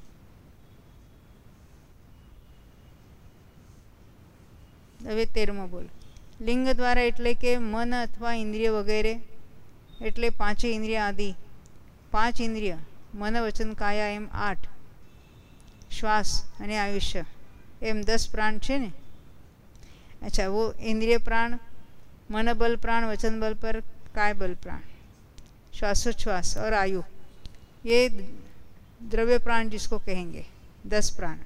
હવે તેરમો બોલ. લિંગ દ્વારા એટલે કે મન અથવા ઇન્દ્રિય વગેરે એટલે પાંચે ઇન્દ્રિય આદિ પાંચ ઇન્દ્રિય મન વચન કાયા એમ આઠ, શ્વાસ અને આયુષ્ય એમ દસ પ્રાણ છે ને. अच्छा, वो इंद्रिय प्राण, मन बल प्राण, वचन बल पर काय बल प्राण, श्वासोच्छ्वास और आयु, ये द्रव्य प्राण जिसको कहेंगे, दस प्राण.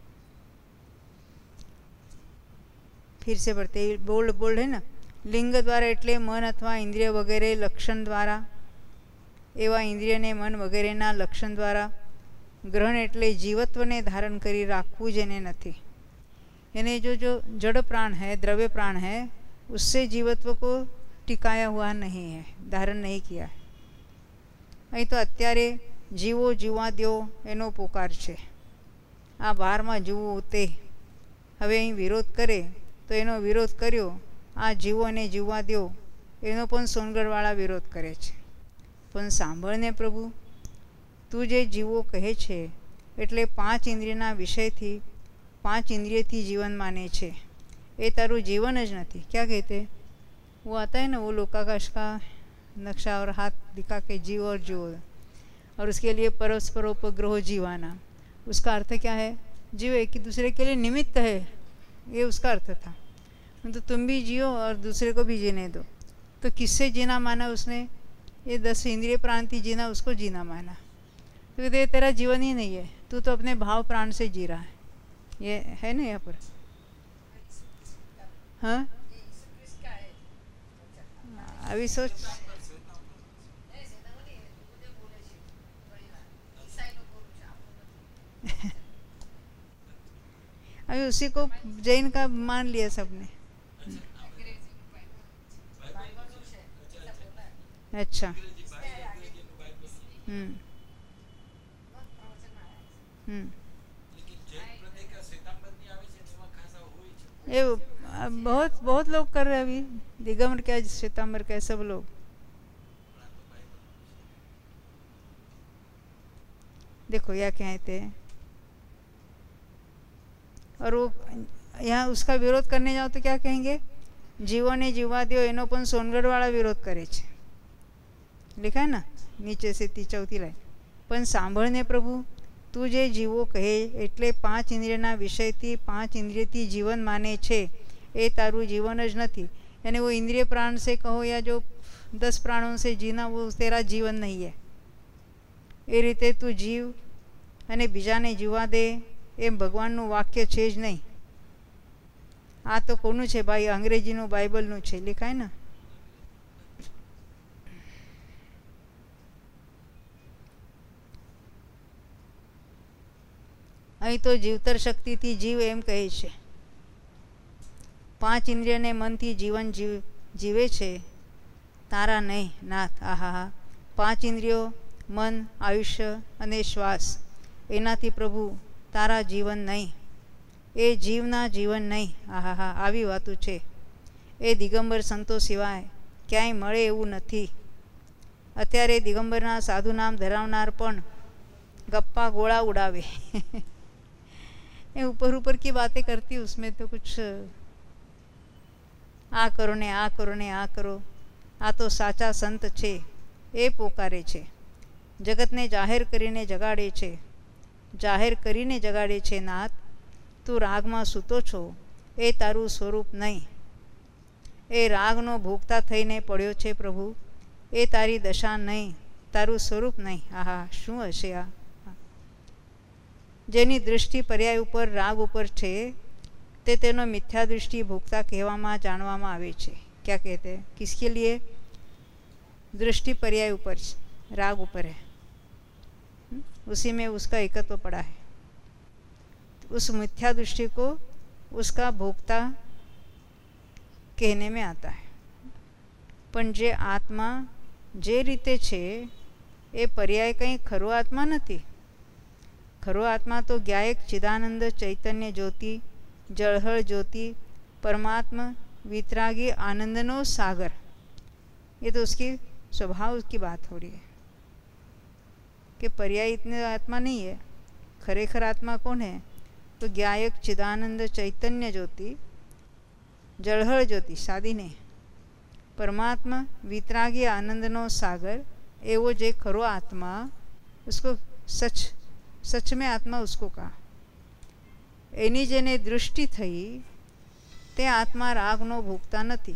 फिर से बढ़ते बोल्ड बोल्ड है ना. लिंग द्वारा एटले मन अथवा इंद्रिय वगैरह लक्षण द्वारा एवा इंद्रिय ने मन वगैरह ना लक्षण द्वारा ग्रहण एटले जीवत्व ने धारण करी राखवू जेने नथी. यानी जो जो जड़ प्राण है, द्रव्य प्राण है, उससे जीवत्व को टिकाया हुआ नहीं है, धारण नहीं किया है. अहीं तो अत्यारे जीवो जीवा दो एनो पोकार छे. आ बार में जीवो ते हवे अहीं विरोध करे तो एनो विरोध कर्यो. आ जीवो ने जीववा दो एनो पण सोनगढ़वाळा विरोध करे छे. पण सांभळने प्रभु, तू जे जीवो कहे छे एटले पांच इंद्रियना विषयथी पांच इंद्रियथी जीवन माने छे. ए तारू जीवन ज नहीं. क्या कहते? वो आता है ना, वो लोकाकाश का नक्शा और हाथ दिखा के जीव और जीव और उसके लिए परस्पर उपग्रह जीवाना. उसका अर्थ क्या है? जीव एक दूसरे के लिए निमित्त है, ये उसका अर्थ था. तो तुम भी जियो और दूसरे को भी जीने दो. तो किससे जीना माना उसने? ये दस इंद्रिय प्रांति जीना, उसको जीना माना. तो ये तेरा जीवन ही नहीं है, तू तो अपने भाव प्राण से जी रहा है. ये है ना यहाँ पर. હા, આવી સોચ अभी उसी को जैन का मान लिया सबने। अच्छा। हम्म हम्म ये बहुत बहुत लोग कर रहे हैं अभी, दिगंबर क्या श्वेतांबर क्या सब लोग। देखो या क्या कहते हैं, और वो यहाँ उसका विरोध करने जाओ तो क्या कहेंगे, जीवोने जीवा दो एनो पण सोनगढ़ वाला विरोध करे छे, लिखा है ना नीचे से ती चौथी लाइन। पण सांभळने प्रभु તું જે જીવો કહે એટલે પાંચ ઇન્દ્રિયના વિષયથી પાંચ ઇન્દ્રિયથી જીવન માને છે એ તારું જીવન જ નથી। यानी वो इंद्रिय प्राण से कहो या जो दस प्राणों से जीना वो तेरा जीवन नहीं है। એ રીતે તું જીવ અને બીજાને જીવવા દે એમ ભગવાનનું વાક્ય છે જ નહીં। આ તો કોનું છે ભાઈ, અંગ્રેજીનું બાઇબલનું છે, लिखाય ને। અહીં તો જીવતર શક્તિથી જીવ એમ કહે છે। પાંચ ઇન્દ્રિયને મનથી જીવન જીવ જીવે છે, તારા નહીં નાથ। આહા હા, પાંચ ઇન્દ્રિયો મન આયુષ્ય અને શ્વાસ એનાથી પ્રભુ તારા જીવન નહીં, એ જીવના જીવન નહીં। આહા હા, આવી વાતું છે એ દિગંબર સંતો સિવાય ક્યાંય મળે એવું નથી। અત્યારે દિગંબરના સાધુ નામ ધરાવનાર પણ गप्पा गोला उड़ावे ये ऊपर ऊपर की बातें करती, उसमें तो कुछ आ करो ने आ करो ने आ करो। आ तो साचा संत छे ए पोकारे छे, जगत ने जाहिर करीने जगाड़े छे, जाहिर करीने जगाड़े छे। नाथ तू राग में सूतो छो ए तारू स्वरूप नहीं, ए रागनो भोगता थईने पड्यो छे प्रभु, ए तारी दशा नहीं, तारू स्वरूप नहीं। आहा शुं हशे आ, जेनी दृष्टि पर्याय उपर राग उपर छे ते तेनो मिथ्या दृष्टि भोगता कहवामां जाणवामां आवे छे। क्या कहते हैं, किसके लिए? दृष्टि पर्याय ऊपर राग ऊपर है, उसी में उसका एकत्व पड़ा है। उस मिथ्या दृष्टि को उसका भोक्ता कहने में आता है। पण जे आत्मा जे रीते छे ए पर्याय कहीं खरो आत्मा नहीं। खरो आत्मा तो ज्ञायक चिदानंद चैतन्य ज्योति जळहळ ज्योति परमात्मा वितरागी आनंदनो सागर। ये तो उसकी स्वभाव की बात हो रही है कि पर्याय इतने आत्मा नहीं है। खरेखर आत्मा कौन है? तो ज्ञायक चिदानंद चैतन्य ज्योति जळहळ ज्योति सादी ने परमात्मा वितरागी आनंदनो सागर एवो जे खरो आत्मा, उसको सच सच में आत्मा उसको कहा। एनी जेने दृष्टि थई ते आत्मा रागनो भोगता नथी।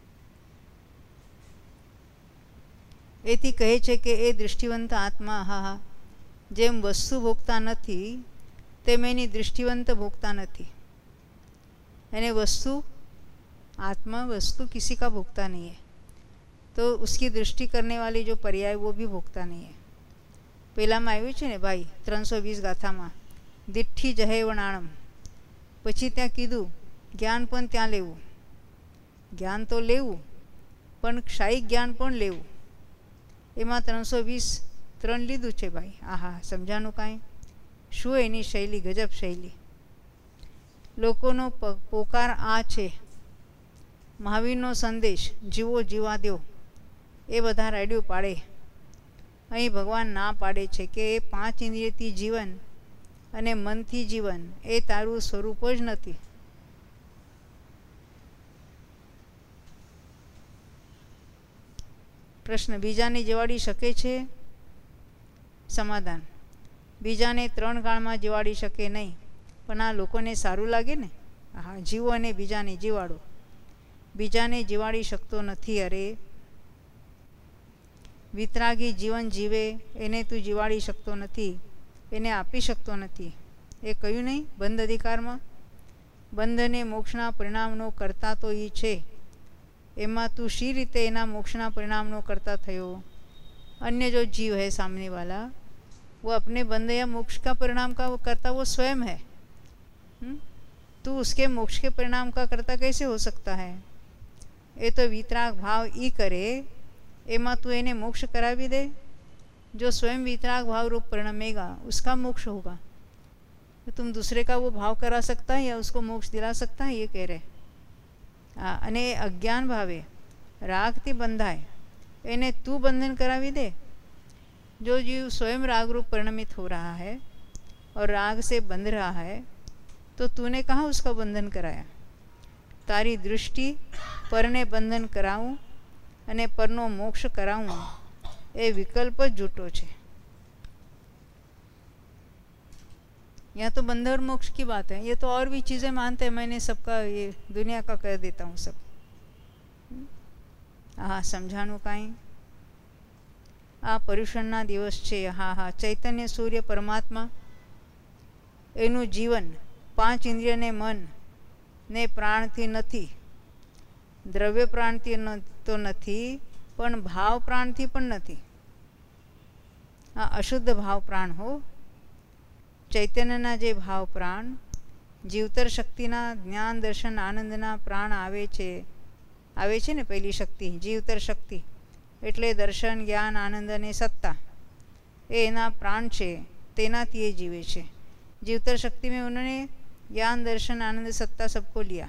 एथी कहे छे के ए दृष्टिवंत आत्मा हा हा जेम वस्तु भोगता नथी तेम एनी दृष्टिवंत भोगता नथी। यानी वस्तु आत्मा वस्तु किसी का भोगता नहीं है, तो उसकी दृष्टि करने वाली जो पर्याय वो भी भोगता नहीं है। पेला में आव्युं छे ने भाई त्रणसो वीस गाथा में दिठ्ठी जहे वणाणम, पछी त्या कीधुं ज्ञान पण त्यां लेवुं। ज्ञान तो लेवुं पण क्षायिक ज्ञान पण लेवुं। एमां त्रणसो वीस त्रण लीधुं छे भाई। आहा समजाणुं कांई? शुं एनी शैली, गजब शैली। लोकोनो पोकार आ छे, महावीरनो संदेश जीवो जीवा दो ए बधा राड्યું पाड़े। અહીં ભગવાન ના પાડે છે કે એ પાંચ ઇન્દ્રિયથી જીવન અને મનથી જીવન એ તારું સ્વરૂપ જ નથી। પ્રશ્ન, બીજાને જીવાડી શકે છે? સમાધાન, બીજાને ત્રણ કાળમાં જીવાડી શકે નહીં, પણ આ લોકોને સારું લાગે ને। હા, જીવો અને બીજાને જીવાડો। બીજાને જીવાડી શકતો નથી। અરે वितरागी जीवन जीवे एने तू जीवाड़ी शकतो नथी, एने आपी शकतो नथी। ए कह्युं नहीं बंध अधिकार में બંધને મોક્ષના પરિણામનો કરતા તો એ છે, એમાં તું શી રીતે એના મોક્ષના પરિણામનો करता થયો? अन्य जो जीव है सामने वाला, वो अपने बंधे या मोक्ष का परिणाम का वो करता वो स्वयं है। हुँ? तू उसके मोक्ष के परिणाम का करता कैसे हो सकता है? ये तो वितराग भाव ई करे एमा तू एने मोक्ष करावी दे। जो स्वयं वितराग भाव रूप परिणमेगा उसका मोक्ष होगा। तो तुम दूसरे का वो भाव करा सकता है या उसको मोक्ष दिला सकता है? ये कह रहे। हाँ, अने अज्ञान भावे रागथी बंधाय एने तू बंधन करावी दे। जो जीव स्वयं राग रूप परिणमित हो रहा है और राग से बंध रहा है, तो तूने कहाँ उसका बंधन कराया? तारी दृष्टि परने बंधन कराऊं अने परनो मोक्ष कराऊं ए विकल्प ज जूठो छे। यहाँ तो बंधन और मोक्ष की बात है। ये तो और भी चीज़ें मानते हैं, मैंने सबका ये दुनिया का कह देता हूँ सब। हाँ, समझाणु काई आ पर्युषणना दिवस छे। हाँ हाँ, चैतन्य सूर्य परमात्मा एनु जीवन पांच इंद्रिय ने मन ने प्राण थी नहीं, द्रव्य प्राण थी न, तो नहीं, पण भाव प्राण थी पण नहीं। आ अशुद्ध भाव प्राण हो। चैतन्यना जे भाव प्राण जीवतर शक्तिना ज्ञान दर्शन आनंदना प्राण आवे छे आवे छे ने पहली शक्ति जीवतर शक्ति एटले दर्शन ज्ञान आनंद ने सत्ता ए एना प्राण छे, तेनाथी ए जीवे छे। जीवतर शक्ति में उन्होंने ज्ञान दर्शन आनंद सत्ता सबको लिया,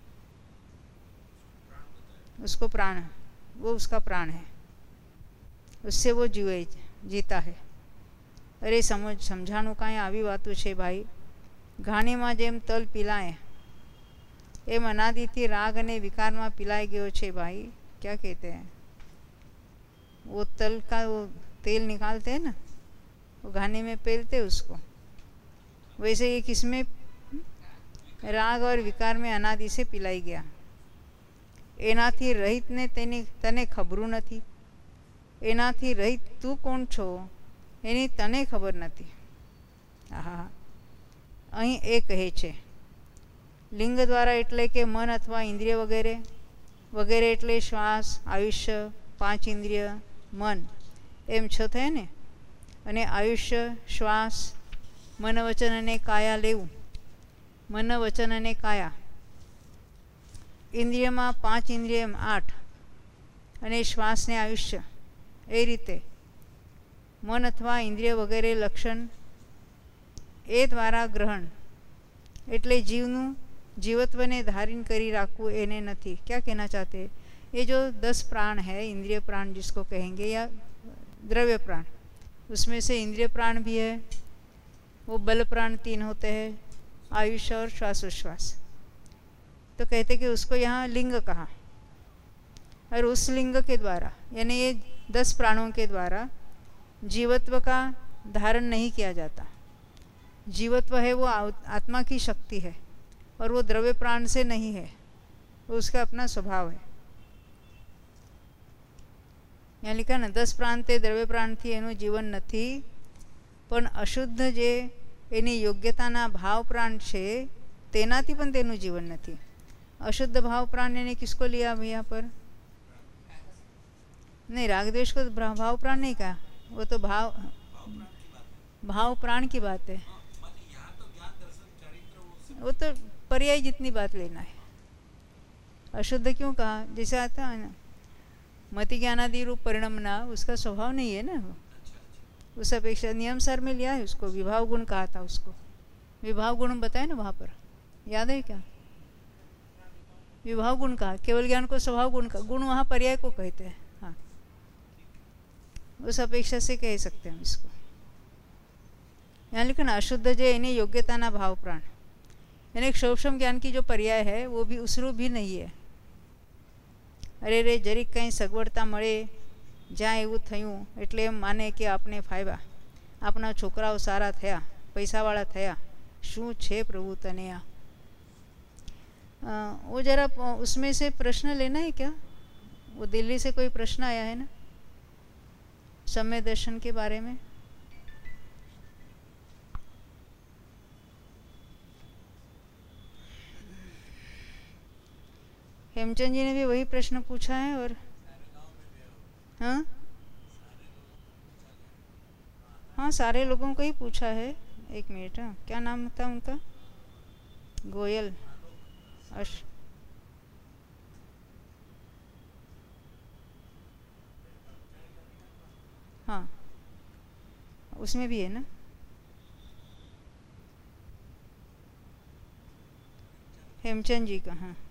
उसको प्राण, वो उसका प्राण है, उससे वो जीवे जीता है। अरे समझ समझाणु कांई आवी वातो छे भाई। घाणी में जेम तल पीलाए एम अनादिथी राग अने विकार में पीलाई गयो छे भाई। क्या कहते हैं वो तल का वो तेल निकालते हैं ना, वो घानी में पेलते उसको, वैसे ये किसमें राग और विकार में अनादि से पिलाई गया। एनाथी रहित ने तेनी तने खबरू नथी। एनाथी रहित तू कोण छो एनी तने खबर नथी। हाँ, अहीं ए कहे छे लिंग द्वारा एटले के मन अथवा इंद्रिय वगैरह वगैरह एटले श्वास आयुष्य पांच इंद्रिय मन एम छ थाय ने। अने आयुष्य श्वास मन वचन अने काया लेवुं। मन वचन अने काया इंद्रिय में पांच इंद्रिय आठ अने श्वास ने आयुष्य ए रीते मन अथवा इंद्रिय वगैरह लक्षण ए द्वारा ग्रहण एटले जीवनु जीवत्व ने धारण करी राखवू एने नथी। क्या कहना चाहते? ये जो दस प्राण है, इंद्रिय प्राण जिसको कहेंगे या द्रव्य प्राण, उसमें से इंद्रिय प्राण भी है, वो बल प्राण तीन होते हैं, आयुष्य और श्वासोश्वास। तो कहते कि उसको यहाँ लिंग कहा, और उस लिंग के द्वारा यानी ये दस प्राणों के द्वारा जीवत्व का धारण नहीं किया जाता। जीवत्व है वो आत्मा की शक्ति है और वो द्रव्य प्राण से नहीं है, वो उसका अपना स्वभाव है। यहाँ लिखा ना दस प्राण ते द्रव्य प्राण थी एनु जीवन नहीं, पण अशुद्ध जे एनी योग्यताना भाव प्राण छे तेनाथी पण तेनु जीवन नहीं। अशुद्ध भाव प्राण ने किसको लिया यहाँ पर? नहीं, रागद्वेष को भाव प्राण नहीं कहा, वो तो भाव भाव प्राण की बात है। वो तो पर्याय जितनी बात लेना है। अशुद्ध क्यों कहा? जैसे आता है ना मति ज्ञानादि रूप परिणमना, उसका स्वभाव नहीं है ना वो, उस अपेक्षा नियम सार में लिया है उसको। विभाव गुण कहा था उसको, विभाव गुण बताए ना वहाँ पर, याद है क्या? विभाव गुण कहा, केवल ज्ञान को स्वभाव गुण का गुण वहाँ पर्याय को कहते हैं। हाँ, उस अपेक्षा से कह सकते हैं हम इसको। यहाँ लिखा ना अशुद्ध जे एनी योग्यताना भाव प्राण, यानी एक सूक्ष्म ज्ञान की जो पर्याय है वो भी उस रूप भी नहीं है। अरे रे जरीक कहीं सगवड़ता मळे ज्यां एवं थयुं एटले एम माने कि आपने फायदा, आपना छोकराओ सारा थया, पैसावाळा थया, शुं छे प्रभु तने आ। वो जरा उसमें से प्रश्न लेना है क्या? वो दिल्ली से कोई प्रश्न आया है ना समय दर्शन के बारे में। हेमचंद जी ने भी वही प्रश्न पूछा है। और हाँ हाँ सारे लोगों को ही पूछा है। एक मिनट, हाँ क्या नाम था उनका? गोयल अश हाँ उसमें भी है ना। हेमचंद जी का, हाँ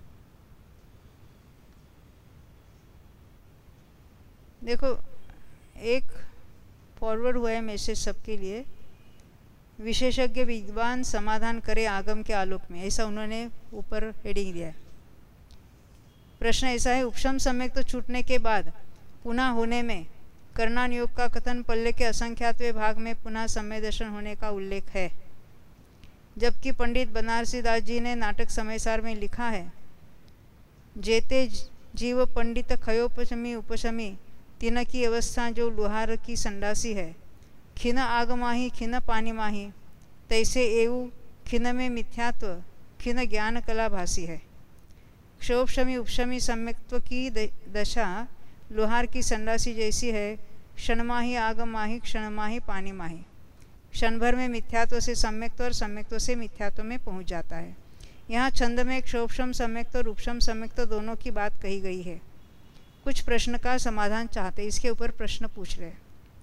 देखो एक फॉरवर्ड हुआ है मैसेज सबके लिए। विशेषज्ञ विद्वान समाधान करे आगम के आलोक में, ऐसा उन्होंने ऊपर हेडिंग दिया है। प्रश्न ऐसा है, उपशम सम्यक तो छूटने के बाद पुनः होने में करणान योग का कथन पल्ले के असंख्यातवें भाग में पुनः समय दर्शन होने का उल्लेख है, जबकि पंडित बनारसी दास जी ने नाटक समयसार में लिखा है, जेते जीव पंडित खयोपशमी उपशमी तीन की अवस्था जो लुहार की संडासी है, खिन आग माही खिन पानी माही, तैसे एवं खिन में मिथ्यात्व खिन ज्ञान कला भासी है। क्षोपशमी उपशमी सम्यक्त्व की दशा लुहार की संडासी जैसी है, क्षण माही आग माही क्षण माही पानी माही। क्षण भर में मिथ्यात्व से सम्यक्त्व और सम्यक्त्व से मिथ्यात्व में पहुंच जाता है। यहाँ छंद में क्षोपशम सम्यक्त्व और उपशम सम्यक्त्व दोनों की बात कही गई है। कुछ प्रश्न का समाधान चाहते, इसके ऊपर प्रश्न पूछ रहे।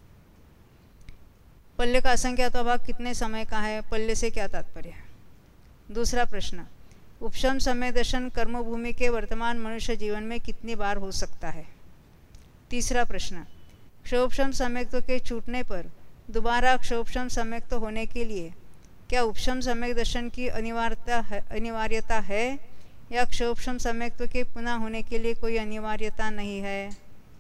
पल्ले का असंख्यात्व भाग कितने समय का है, पल्ले से क्या तात्पर्य है? दूसरा प्रश्न, उपशम समय दर्शन कर्मभूमि के वर्तमान मनुष्य जीवन में कितनी बार हो सकता है? तीसरा प्रश्न, क्षोपशम सम्यक्त्व के छूटने पर दोबारा क्षोपशम सम्यक्त्व होने के लिए क्या उपशम सम्यक दर्शन की अनिवार्यता है अनिवार्यता है या क्षोपशम सम्यक्त्व के पुनः होने के लिए कोई अनिवार्यता नहीं है?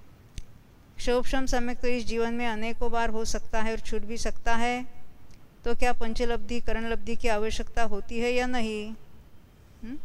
क्षोपशम सम्यक्त्व इस जीवन में अनेकों बार हो सकता है और छूट भी सकता है, तो क्या पंचलब्धि करण लब्धि की आवश्यकता होती है या नहीं? हुँ?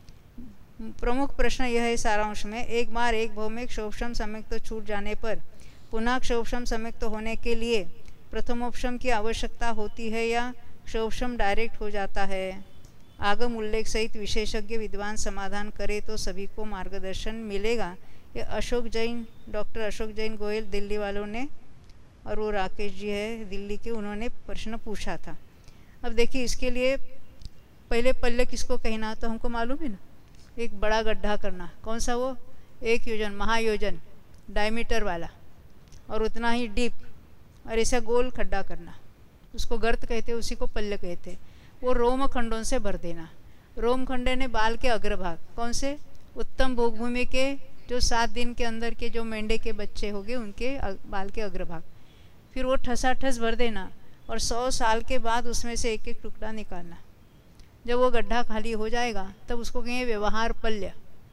प्रमुख प्रश्न यह है सारांश में, एक बार एक भाव में क्षोपशम सम्यक्त्व छूट जाने पर पुनः क्षोपशम सम्यक्त्व होने के लिए प्रथमोपशम की आवश्यकता होती है या क्षोपशम डायरेक्ट हो जाता है? आगम उल्लेख सहित विशेषज्ञ विद्वान समाधान करे तो सभी को मार्गदर्शन मिलेगा। ये अशोक जैन, डॉक्टर अशोक जैन गोयल दिल्ली वालों ने, और वो राकेश जी है दिल्ली के, उन्होंने प्रश्न पूछा था। अब देखिए इसके लिए पहले पल्ले किसको कहना तो हमको मालूम है ना, एक बड़ा गड्ढा करना। कौन सा? वो एक योजन महायोजन डायमीटर वाला और उतना ही डीप, और ऐसा गोल खड्डा करना, उसको गर्त कहते, उसी को पल्ले कहते। वो रोम खंडों से भर देना। रोम खंडे ने बाल के अग्रभाग, कौन से? उत्तम भोगभूमि के जो सात दिन के अंदर के जो मेंढे के बच्चे हो गए उनके बाल के अग्रभाग, फिर वो ठसाठस भर देना और सौ साल के बाद उसमें से एक एक टुकड़ा निकालना। जब वो गड्ढा खाली हो जाएगा तब उसको कहेंगे व्यवहार पल्य।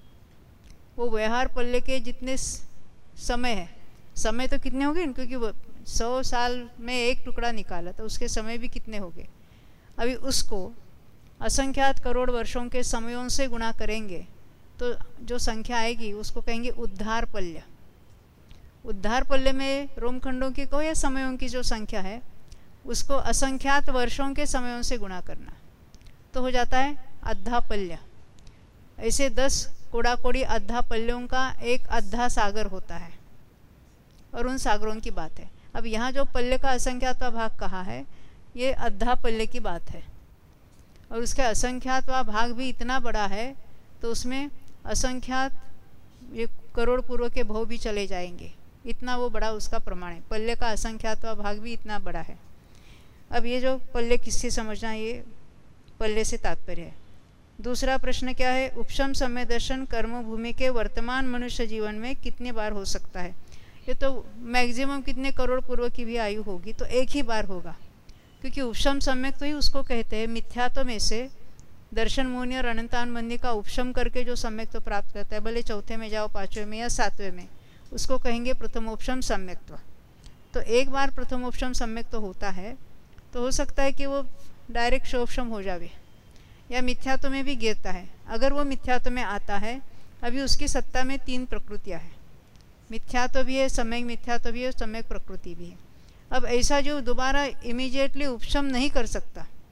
वो व्यवहार पल्य के जितने समय है, समय तो कितने हो गए, क्योंकि वो सौ साल में एक टुकड़ा निकाला तो उसके समय भी कितने हो गए। अभी उसको असंख्यात करोड़ वर्षों के समयों से गुणा करेंगे तो जो संख्या आएगी उसको कहेंगे उद्धार पल्य। उद्धार पल्य में रोमखंडों की को या समयों की जो संख्या है उसको असंख्यात वर्षों के समयों से गुणा करना तो हो जाता है अद्धा पल्य। ऐसे दस कोड़ा कोड़ी अद्धा पल्यों का एक अद्धा सागर होता है और उन सागरों की बात है। अब यहाँ जो पल्य का असंख्यात्वा भाग कहा है ये अद्धा पल्य की बात है, और उसका असंख्यात्वा भाग भी इतना बड़ा है तो उसमें असंख्यात ये करोड़ पूर्व के भाव भी चले जाएंगे, इतना वो बड़ा उसका प्रमाण है। पल्य का असंख्यात्वा भाग भी इतना बड़ा है। अब ये जो पल्य किससे समझना, ये पल्य से तात्पर्य है। दूसरा प्रश्न क्या है, उपशम समय दर्शन कर्मभूमि के वर्तमान मनुष्य जीवन में कितनी बार हो सकता है? ये तो मैक्सिमम कितने करोड़ पूर्व की भी आयु होगी तो एक ही बार होगा, क्योंकि उपशम सम्यक तो ही उसको कहते हैं। मिथ्यात्व में से दर्शन मुनि और अनंतानुबंधी का उपशम करके जो सम्यक्त्व तो प्राप्त करता है, भले चौथे में जाओ पाँचवें में या सातवें में, उसको कहेंगे प्रथमोपशम सम्यक्त्व। तो एक बार प्रथमोपशम सम्यक्त्व तो होता है तो हो सकता है कि वो डायरेक्ट क्षोपशम हो जावे या मिथ्यात्व में भी गिरता है। अगर वो मिथ्यात्व में आता है, अभी उसकी सत्ता में तीन प्रकृतियाँ हैं, मिथ्यात्व भी है, सम्यक मिथ्यात्व भी है, सम्यक प्रकृति भी है। अब ऐसा जो दोबारा इमीडिएटली उपशम नहीं कर सकता,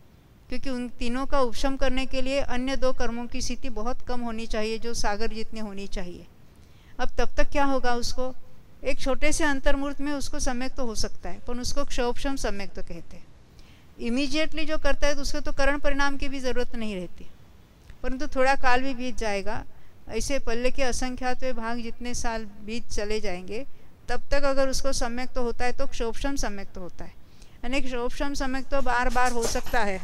क्योंकि उन तीनों का उपशम करने के लिए अन्य दो कर्मों की स्थिति बहुत कम होनी चाहिए, जो सागर जितनी होनी चाहिए। अब तब तक क्या होगा, उसको एक छोटे से अंतर्मूर्त में उसको सम्यक तो हो सकता है, पर उसको क्षोभशम सम्यक तो कहते हैं। इमीडिएटली जो करता है तो उसको तो करण परिणाम की भी ज़रूरत नहीं रहती, परंतु थोड़ा काल भी बीत जाएगा। ऐसे पल्ले के असंख्यात भाग जितने साल बीत चले जाएंगे, तब तक अगर उसको सम्यक तो होता है तो क्षोभशम सम्यक तो होता है। यानी क्षोभशम सम्यक तो बार बार हो सकता है,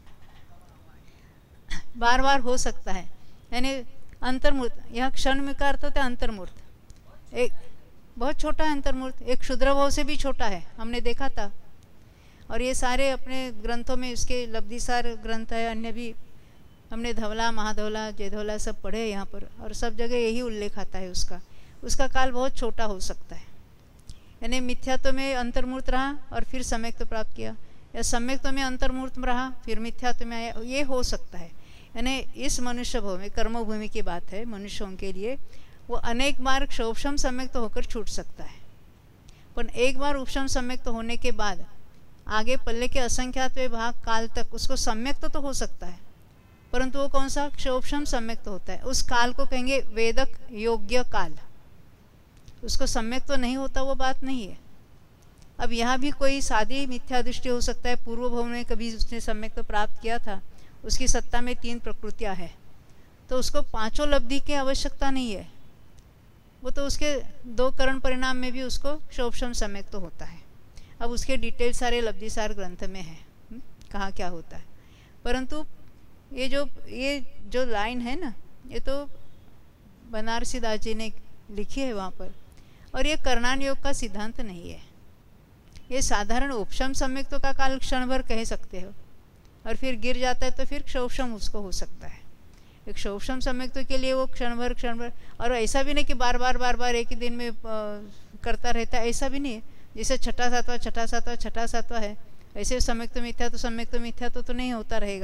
बार बार हो सकता है। यानी अंतर्मूर्त, यहाँ क्षण में का अर्थ होता है अंतर्मूर्त, एक बहुत छोटा है अंतर्मूर्त, एक क्षुद्र भाव से भी छोटा है, हमने देखा था। और ये सारे अपने ग्रंथों में इसके लब्धिसार ग्रंथ है, अन्य भी हमने धवला, महाधवला, जयधवला सब पढ़े यहाँ पर, और सब जगह यही उल्लेख आता है उसका। उसका काल बहुत छोटा हो सकता है, यानी मिथ्यात्व में अंतर्मूर्त रहा और फिर सम्यक्त्व प्राप्त किया, या सम्यक्त्व में अंतर्मूर्त में रहा फिर मिथ्यात्व में आया, ये हो सकता है। यानी इस मनुष्य भाव में कर्मभूमि की बात है, मनुष्यों के लिए वो अनेक बार क्षोभशम सम्यक्त होकर छूट सकता है, पर एक बार उपशम सम्यक्त होने के बाद आगे पल्ले के असंख्यात भाग काल तक उसको सम्यक्त तो हो सकता है, परंतु वो कौन सा क्षोभशम सम्यक्त होता है, उस काल को कहेंगे वेदक योग्य काल। उसको सम्यक्त तो नहीं होता, वो बात नहीं है। अब यहाँ भी कोई सादी मिथ्या दृष्टि हो सकता है, पूर्व भाव में कभी उसने सम्यक्त प्राप्त किया था, उसकी सत्ता में तीन प्रकृतियाँ है, तो उसको पांचों लब्धि की आवश्यकता नहीं है, वो तो उसके दो करण परिणाम में भी उसको क्षोभशम सम्यक्त तो होता है। अब उसके डिटेल सारे लब्धिसार ग्रंथ में है, कहाँ क्या होता है। परंतु ये जो ये जो लाइन है ना, ये तो बनारसी दास जी ने लिखी है वहाँ पर, और ये कर्णान योग का सिद्धांत नहीं है। ये साधारण उपशम सम्यक्त का काल क्षण भर कह सकते हो, और फिर गिर जाता है तो फिर क्षोभशम उसको हो सकता है। एक क्षोभशम सम्यक्त के लिए वो क्षण भर क्षण भर, और ऐसा भी नहीं कि बार बार बार बार एक ही दिन में करता रहता है, ऐसा भी नहीं है। जैसे छठा सातवा छठा सातवा छठा सातवा है, ऐसे सम्यक्त मिथ्या तो सम्यक्त मिथ्या तो, तो नहीं होता रहेगा,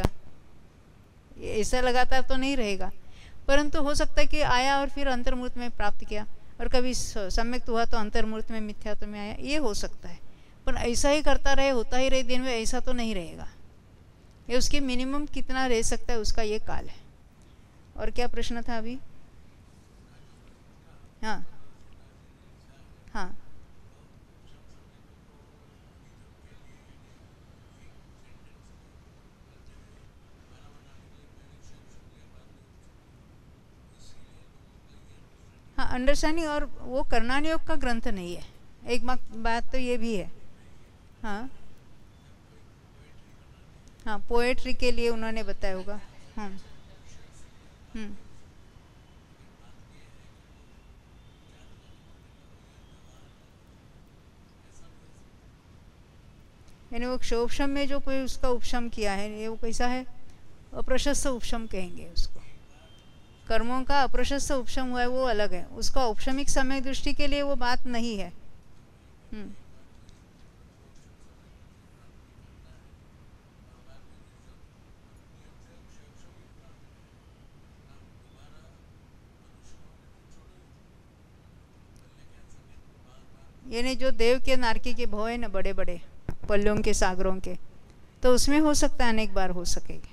ऐसा लगातार तो नहीं रहेगा। परंतु हो सकता है कि आया और फिर अंतर्मूर्त में प्राप्त किया, और कभी सम्यक्त हुआ तो अंतर्मूर्त में मिथ्यात्व में आया, ये हो सकता है। पर ऐसा ही करता रहे, होता ही रहे दिन में, ऐसा तो नहीं रहेगा। ये उसके मिनिमम कितना रह सकता है उसका ये काल है। और क्या प्रश्न था अभी? हाँ हाँ हाँ अंडरस्टैंडिंग, और वो कर्णान योग का ग्रंथ नहीं है, एक बात तो ये भी है। हाँ हाँ पोएट्री के लिए उन्होंने बताया होगा। हाँ हम्म यानी वो क्षोभशम में जो कोई उसका उपशम किया है, ये वो कैसा है, अप्रशस्त उपशम कहेंगे उसको। कर्मों का अप्रशस्त उपशम हुआ है वो अलग है, उसका उपशमिक समय दृष्टि के लिए वो बात नहीं है। हम्म यानी जो देव के नारकी के भाव है ना, बड़े बड़े पल्लों के सागरों के, तो उसमें हो सकता है अनेक बार हो सकेगी।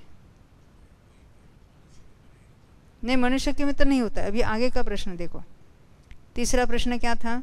नहीं, मनुष्य के में तो नहीं होता। अभी आगे का प्रश्न देखो, तीसरा प्रश्न क्या था?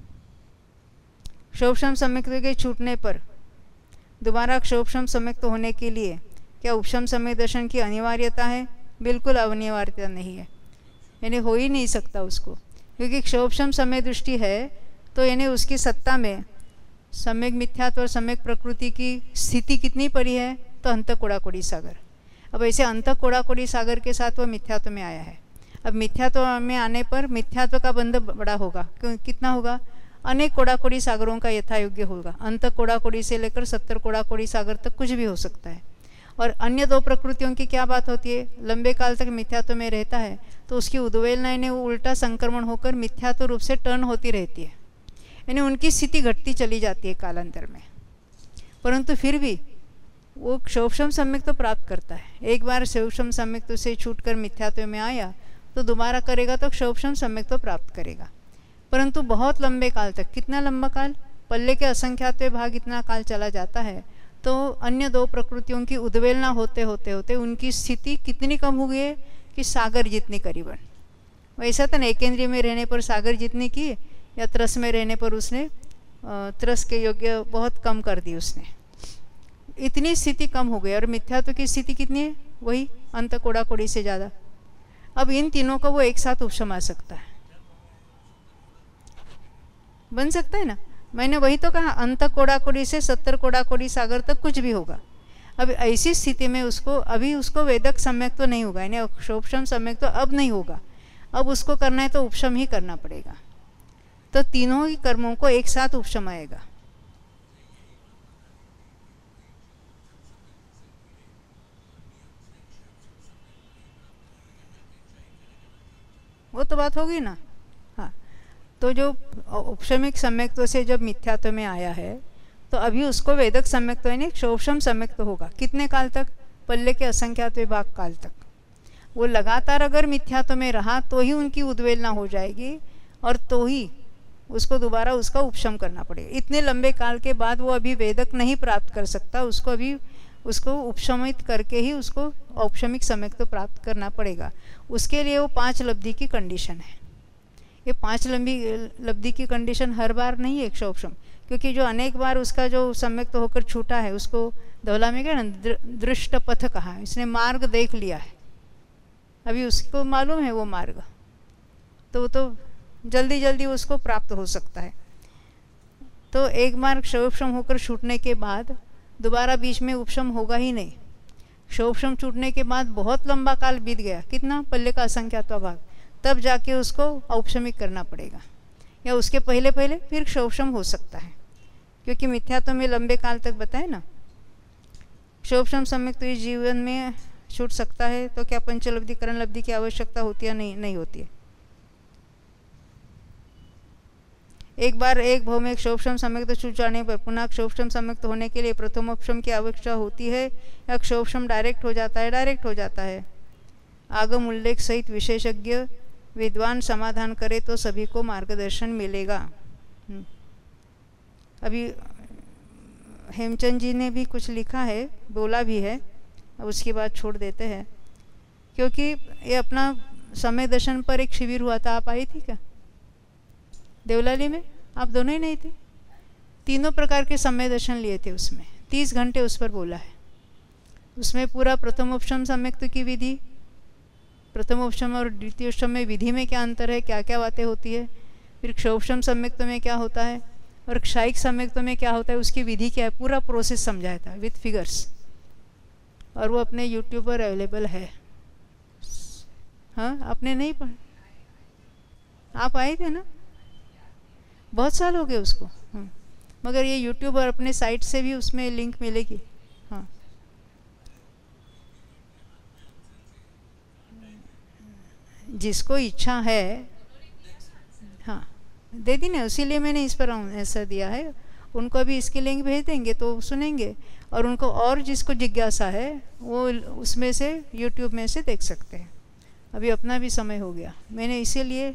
क्षोभशम सम्यक्त के छूटने पर दोबारा क्षोभशम सम्यक्त होने के लिए क्या उपशम समय दर्शन की अनिवार्यता है? बिल्कुल अनिवार्यता नहीं है, यानी हो ही नहीं सकता उसको, क्योंकि क्षोभशम समय दृष्टि है तो यानी उसकी सत्ता में सम्यक मिथ्यात्व और सम्यक प्रकृति की स्थिति कितनी पड़ी है? तो अंत कोड़ाकोड़ी सागर। अब ऐसे अंत कोड़ाकोड़ी सागर के साथ वह मिथ्यात्व में आया है। अब मिथ्यात्व में आने पर मिथ्यात्व का बंध बड़ा होगा, क्यों? कितना होगा? अनेक कोड़ाकोड़ी सागरों का यथा योग्य होगा। अंत कोड़ाकोड़ी से लेकर सत्तर कोड़ाकोड़ी सागर तक कुछ भी हो सकता है। और अन्य दो प्रकृतियों की क्या बात होती है? लंबे काल तक मिथ्यात्व में रहता है तो उसकी उद्वेलना ने वो उल्टा संक्रमण होकर मिथ्यात्व रूप से टर्न होती रहती है, यानी उनकी स्थिति घटती चली जाती है कालांतर में। परंतु फिर भी वो क्षोभशम सम्यक्त तो प्राप्त करता है। एक बार क्षोभशम सम्यक्त से छूटकर मिथ्यात्व में आया तो दोबारा करेगा तो क्षोभशम सम्यक्त तो प्राप्त करेगा, परंतु बहुत लंबे काल तक। कितना लंबा काल? पल्ले के असंख्यात भाग इतना काल चला जाता है तो अन्य दो प्रकृतियों की उद्वेलना होते होते होते उनकी स्थिति कितनी कम हो गई है कि सागर जितनी करीबन। वैसा तो एकेंद्रिय में रहने पर सागर जितनी की, या त्रस में रहने पर उसने त्रस के योग्य बहुत कम कर दी उसने, इतनी स्थिति कम हो गई। और मिथ्यात्व की स्थिति कितनी है? वही अंत कोड़ा कोड़ी से ज़्यादा। अब इन तीनों का वो एक साथ उपशम आ सकता है, बन सकता है ना। मैंने वही तो कहा, अंत कोड़ा कोड़ी से सत्तर कोड़ा कोड़ी सागर तक कुछ भी होगा। अब ऐसी स्थिति में उसको अभी उसको वेदक सम्यक तो नहीं होगा, यानी अक्षोपशम सम्यक तो अब नहीं होगा। अब उसको करना है तो उपशम ही करना पड़ेगा। तो तीनों ही कर्मों को एक साथ उपशम आएगा। वो तो बात होगी ना। हाँ, तो जो उपशमिक सम्यक्त्व से जब मिथ्यात्व में आया है तो अभी उसको वेदक सम्यक्त्व यानी क्षोभशम सम्यक्त्व होगा। कितने काल तक? पल्ले के असंख्यात विभाग काल तक। वो लगातार अगर मिथ्यात्व में रहा तो ही उनकी उद्वेलना हो जाएगी, और तो ही उसको दोबारा उसका उपशम करना पड़ेगा। इतने लंबे काल के बाद वो अभी वेदक नहीं प्राप्त कर सकता, उसको अभी उसको उपशमित करके ही उसको औपशमिक सम्यक्त्व प्राप्त करना पड़ेगा। उसके लिए वो पांच लब्धि की कंडीशन है। ये पांच लंबी लब्धि की कंडीशन हर बार नहीं है क्षोभशम, क्योंकि जो अनेक बार उसका जो सम्यक्त्व होकर छूटा है उसको धवला में क्या ना दृष्ट पथ कहा है, इसने मार्ग देख लिया है, अभी उसको मालूम है वो मार्ग, तो वो तो जल्दी जल्दी उसको प्राप्त हो सकता है। तो एक बार क्षोभशम होकर छूटने के बाद दोबारा बीच में उपशम होगा ही नहीं। क्षोभशम छूटने के बाद बहुत लंबा काल बीत गया, कितना? पल्ले का असंख्यात्वा भाग, तब जाके उसको औपशमिक करना पड़ेगा, या उसके पहले पहले फिर क्षोभशम हो सकता है, क्योंकि मिथ्यात्व में लंबे काल तक बताए ना। क्षोभशम सम्यक तो इस जीवन में छूट सकता है, तो क्या पंचलब्धि करण लब्धि की आवश्यकता होती है? नहीं, नहीं होती है। एक बार एक भाव में क्षोभशम सम्यक्त्व छूट जाने पर पुनः क्षोभशम सम्यक्त्व होने के लिए प्रथमोपशम की आवश्यकता होती है, या क्षोभशम डायरेक्ट हो जाता है? डायरेक्ट हो जाता है। आगम उल्लेख सहित विशेषज्ञ विद्वान समाधान करे तो सभी को मार्गदर्शन मिलेगा। अभी हेमचंद जी ने भी कुछ लिखा है, बोला भी है, अब उसके बाद छोड़ देते हैं, क्योंकि ये अपना समय दर्शन पर एक शिविर हुआ था। आप आई थी क्या देवलाली में? आप दोनों ही नहीं थे। तीनों प्रकार के समय दर्शन लिए थे उसमें, तीस घंटे उस पर बोला है। उसमें पूरा प्रथमोपशम सम्यक्त्व की विधि, प्रथमोपशम और द्वितीयोपशम में विधि में क्या अंतर है, क्या क्या बातें होती है, फिर क्षोभशम सम्यक्त्व में क्या होता है और क्षायिक सम्यक्त्व में क्या होता है, उसकी विधि क्या है, पूरा प्रोसेस समझाया था विथ फिगर्स, और वो अपने यूट्यूब पर अवेलेबल है। हाँ, आपने नहीं पढ़ा? आप आए थे ना, बहुत साल हो गए उसको। हाँ, मगर ये यूट्यूब और अपने साइट से भी उसमें लिंक मिलेगी। हाँ, जिसको इच्छा है, हाँ दे दी ना, इसीलिए मैंने इस पर ऐसा दिया है। उनको अभी इसके लिंक भेज देंगे तो सुनेंगे, और उनको और जिसको जिज्ञासा है वो उसमें से यूट्यूब में से देख सकते हैं। अभी अपना भी समय हो गया, मैंने इसीलिए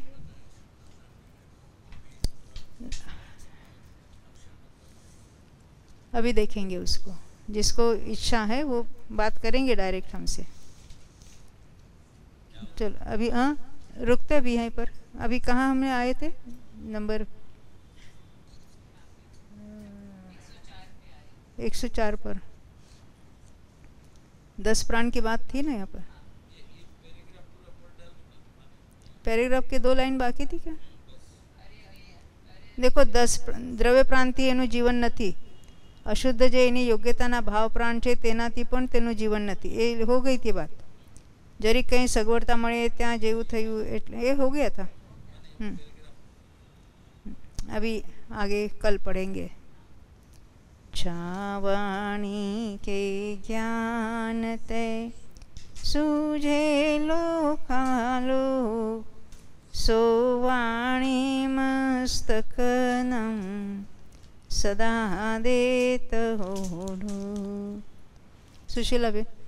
अभी देखेंगे उसको, जिसको इच्छा है वो बात करेंगे डायरेक्ट हमसे। चलो अभी हाँ रुकते भी हैं पर अभी कहाँ हमने आए थे? नंबर एक सौ चार पर दस प्राण की बात थी ना यहाँ पर। पैराग्राफ के दो लाइन बाकी थी क्या? देखो, दस द्रव्य प्रांति एनु जीवन नहीं, अशुद्ध जे एनी योग्यताना भाव प्राण है तेनाथी पण तेनु जीवन नहीं, ये हो गई थी बात। जरी कहीं सगवड़ता मळे त्यां जेवुं थयुं एटले ये हो गया था। हम्म अभी आगे कल पढ़ेंगे। छावाणी के ज्ञान ते सूझे लोकालो, सोवाणी मस्तकनम सदा देत होडो। सुशीला बे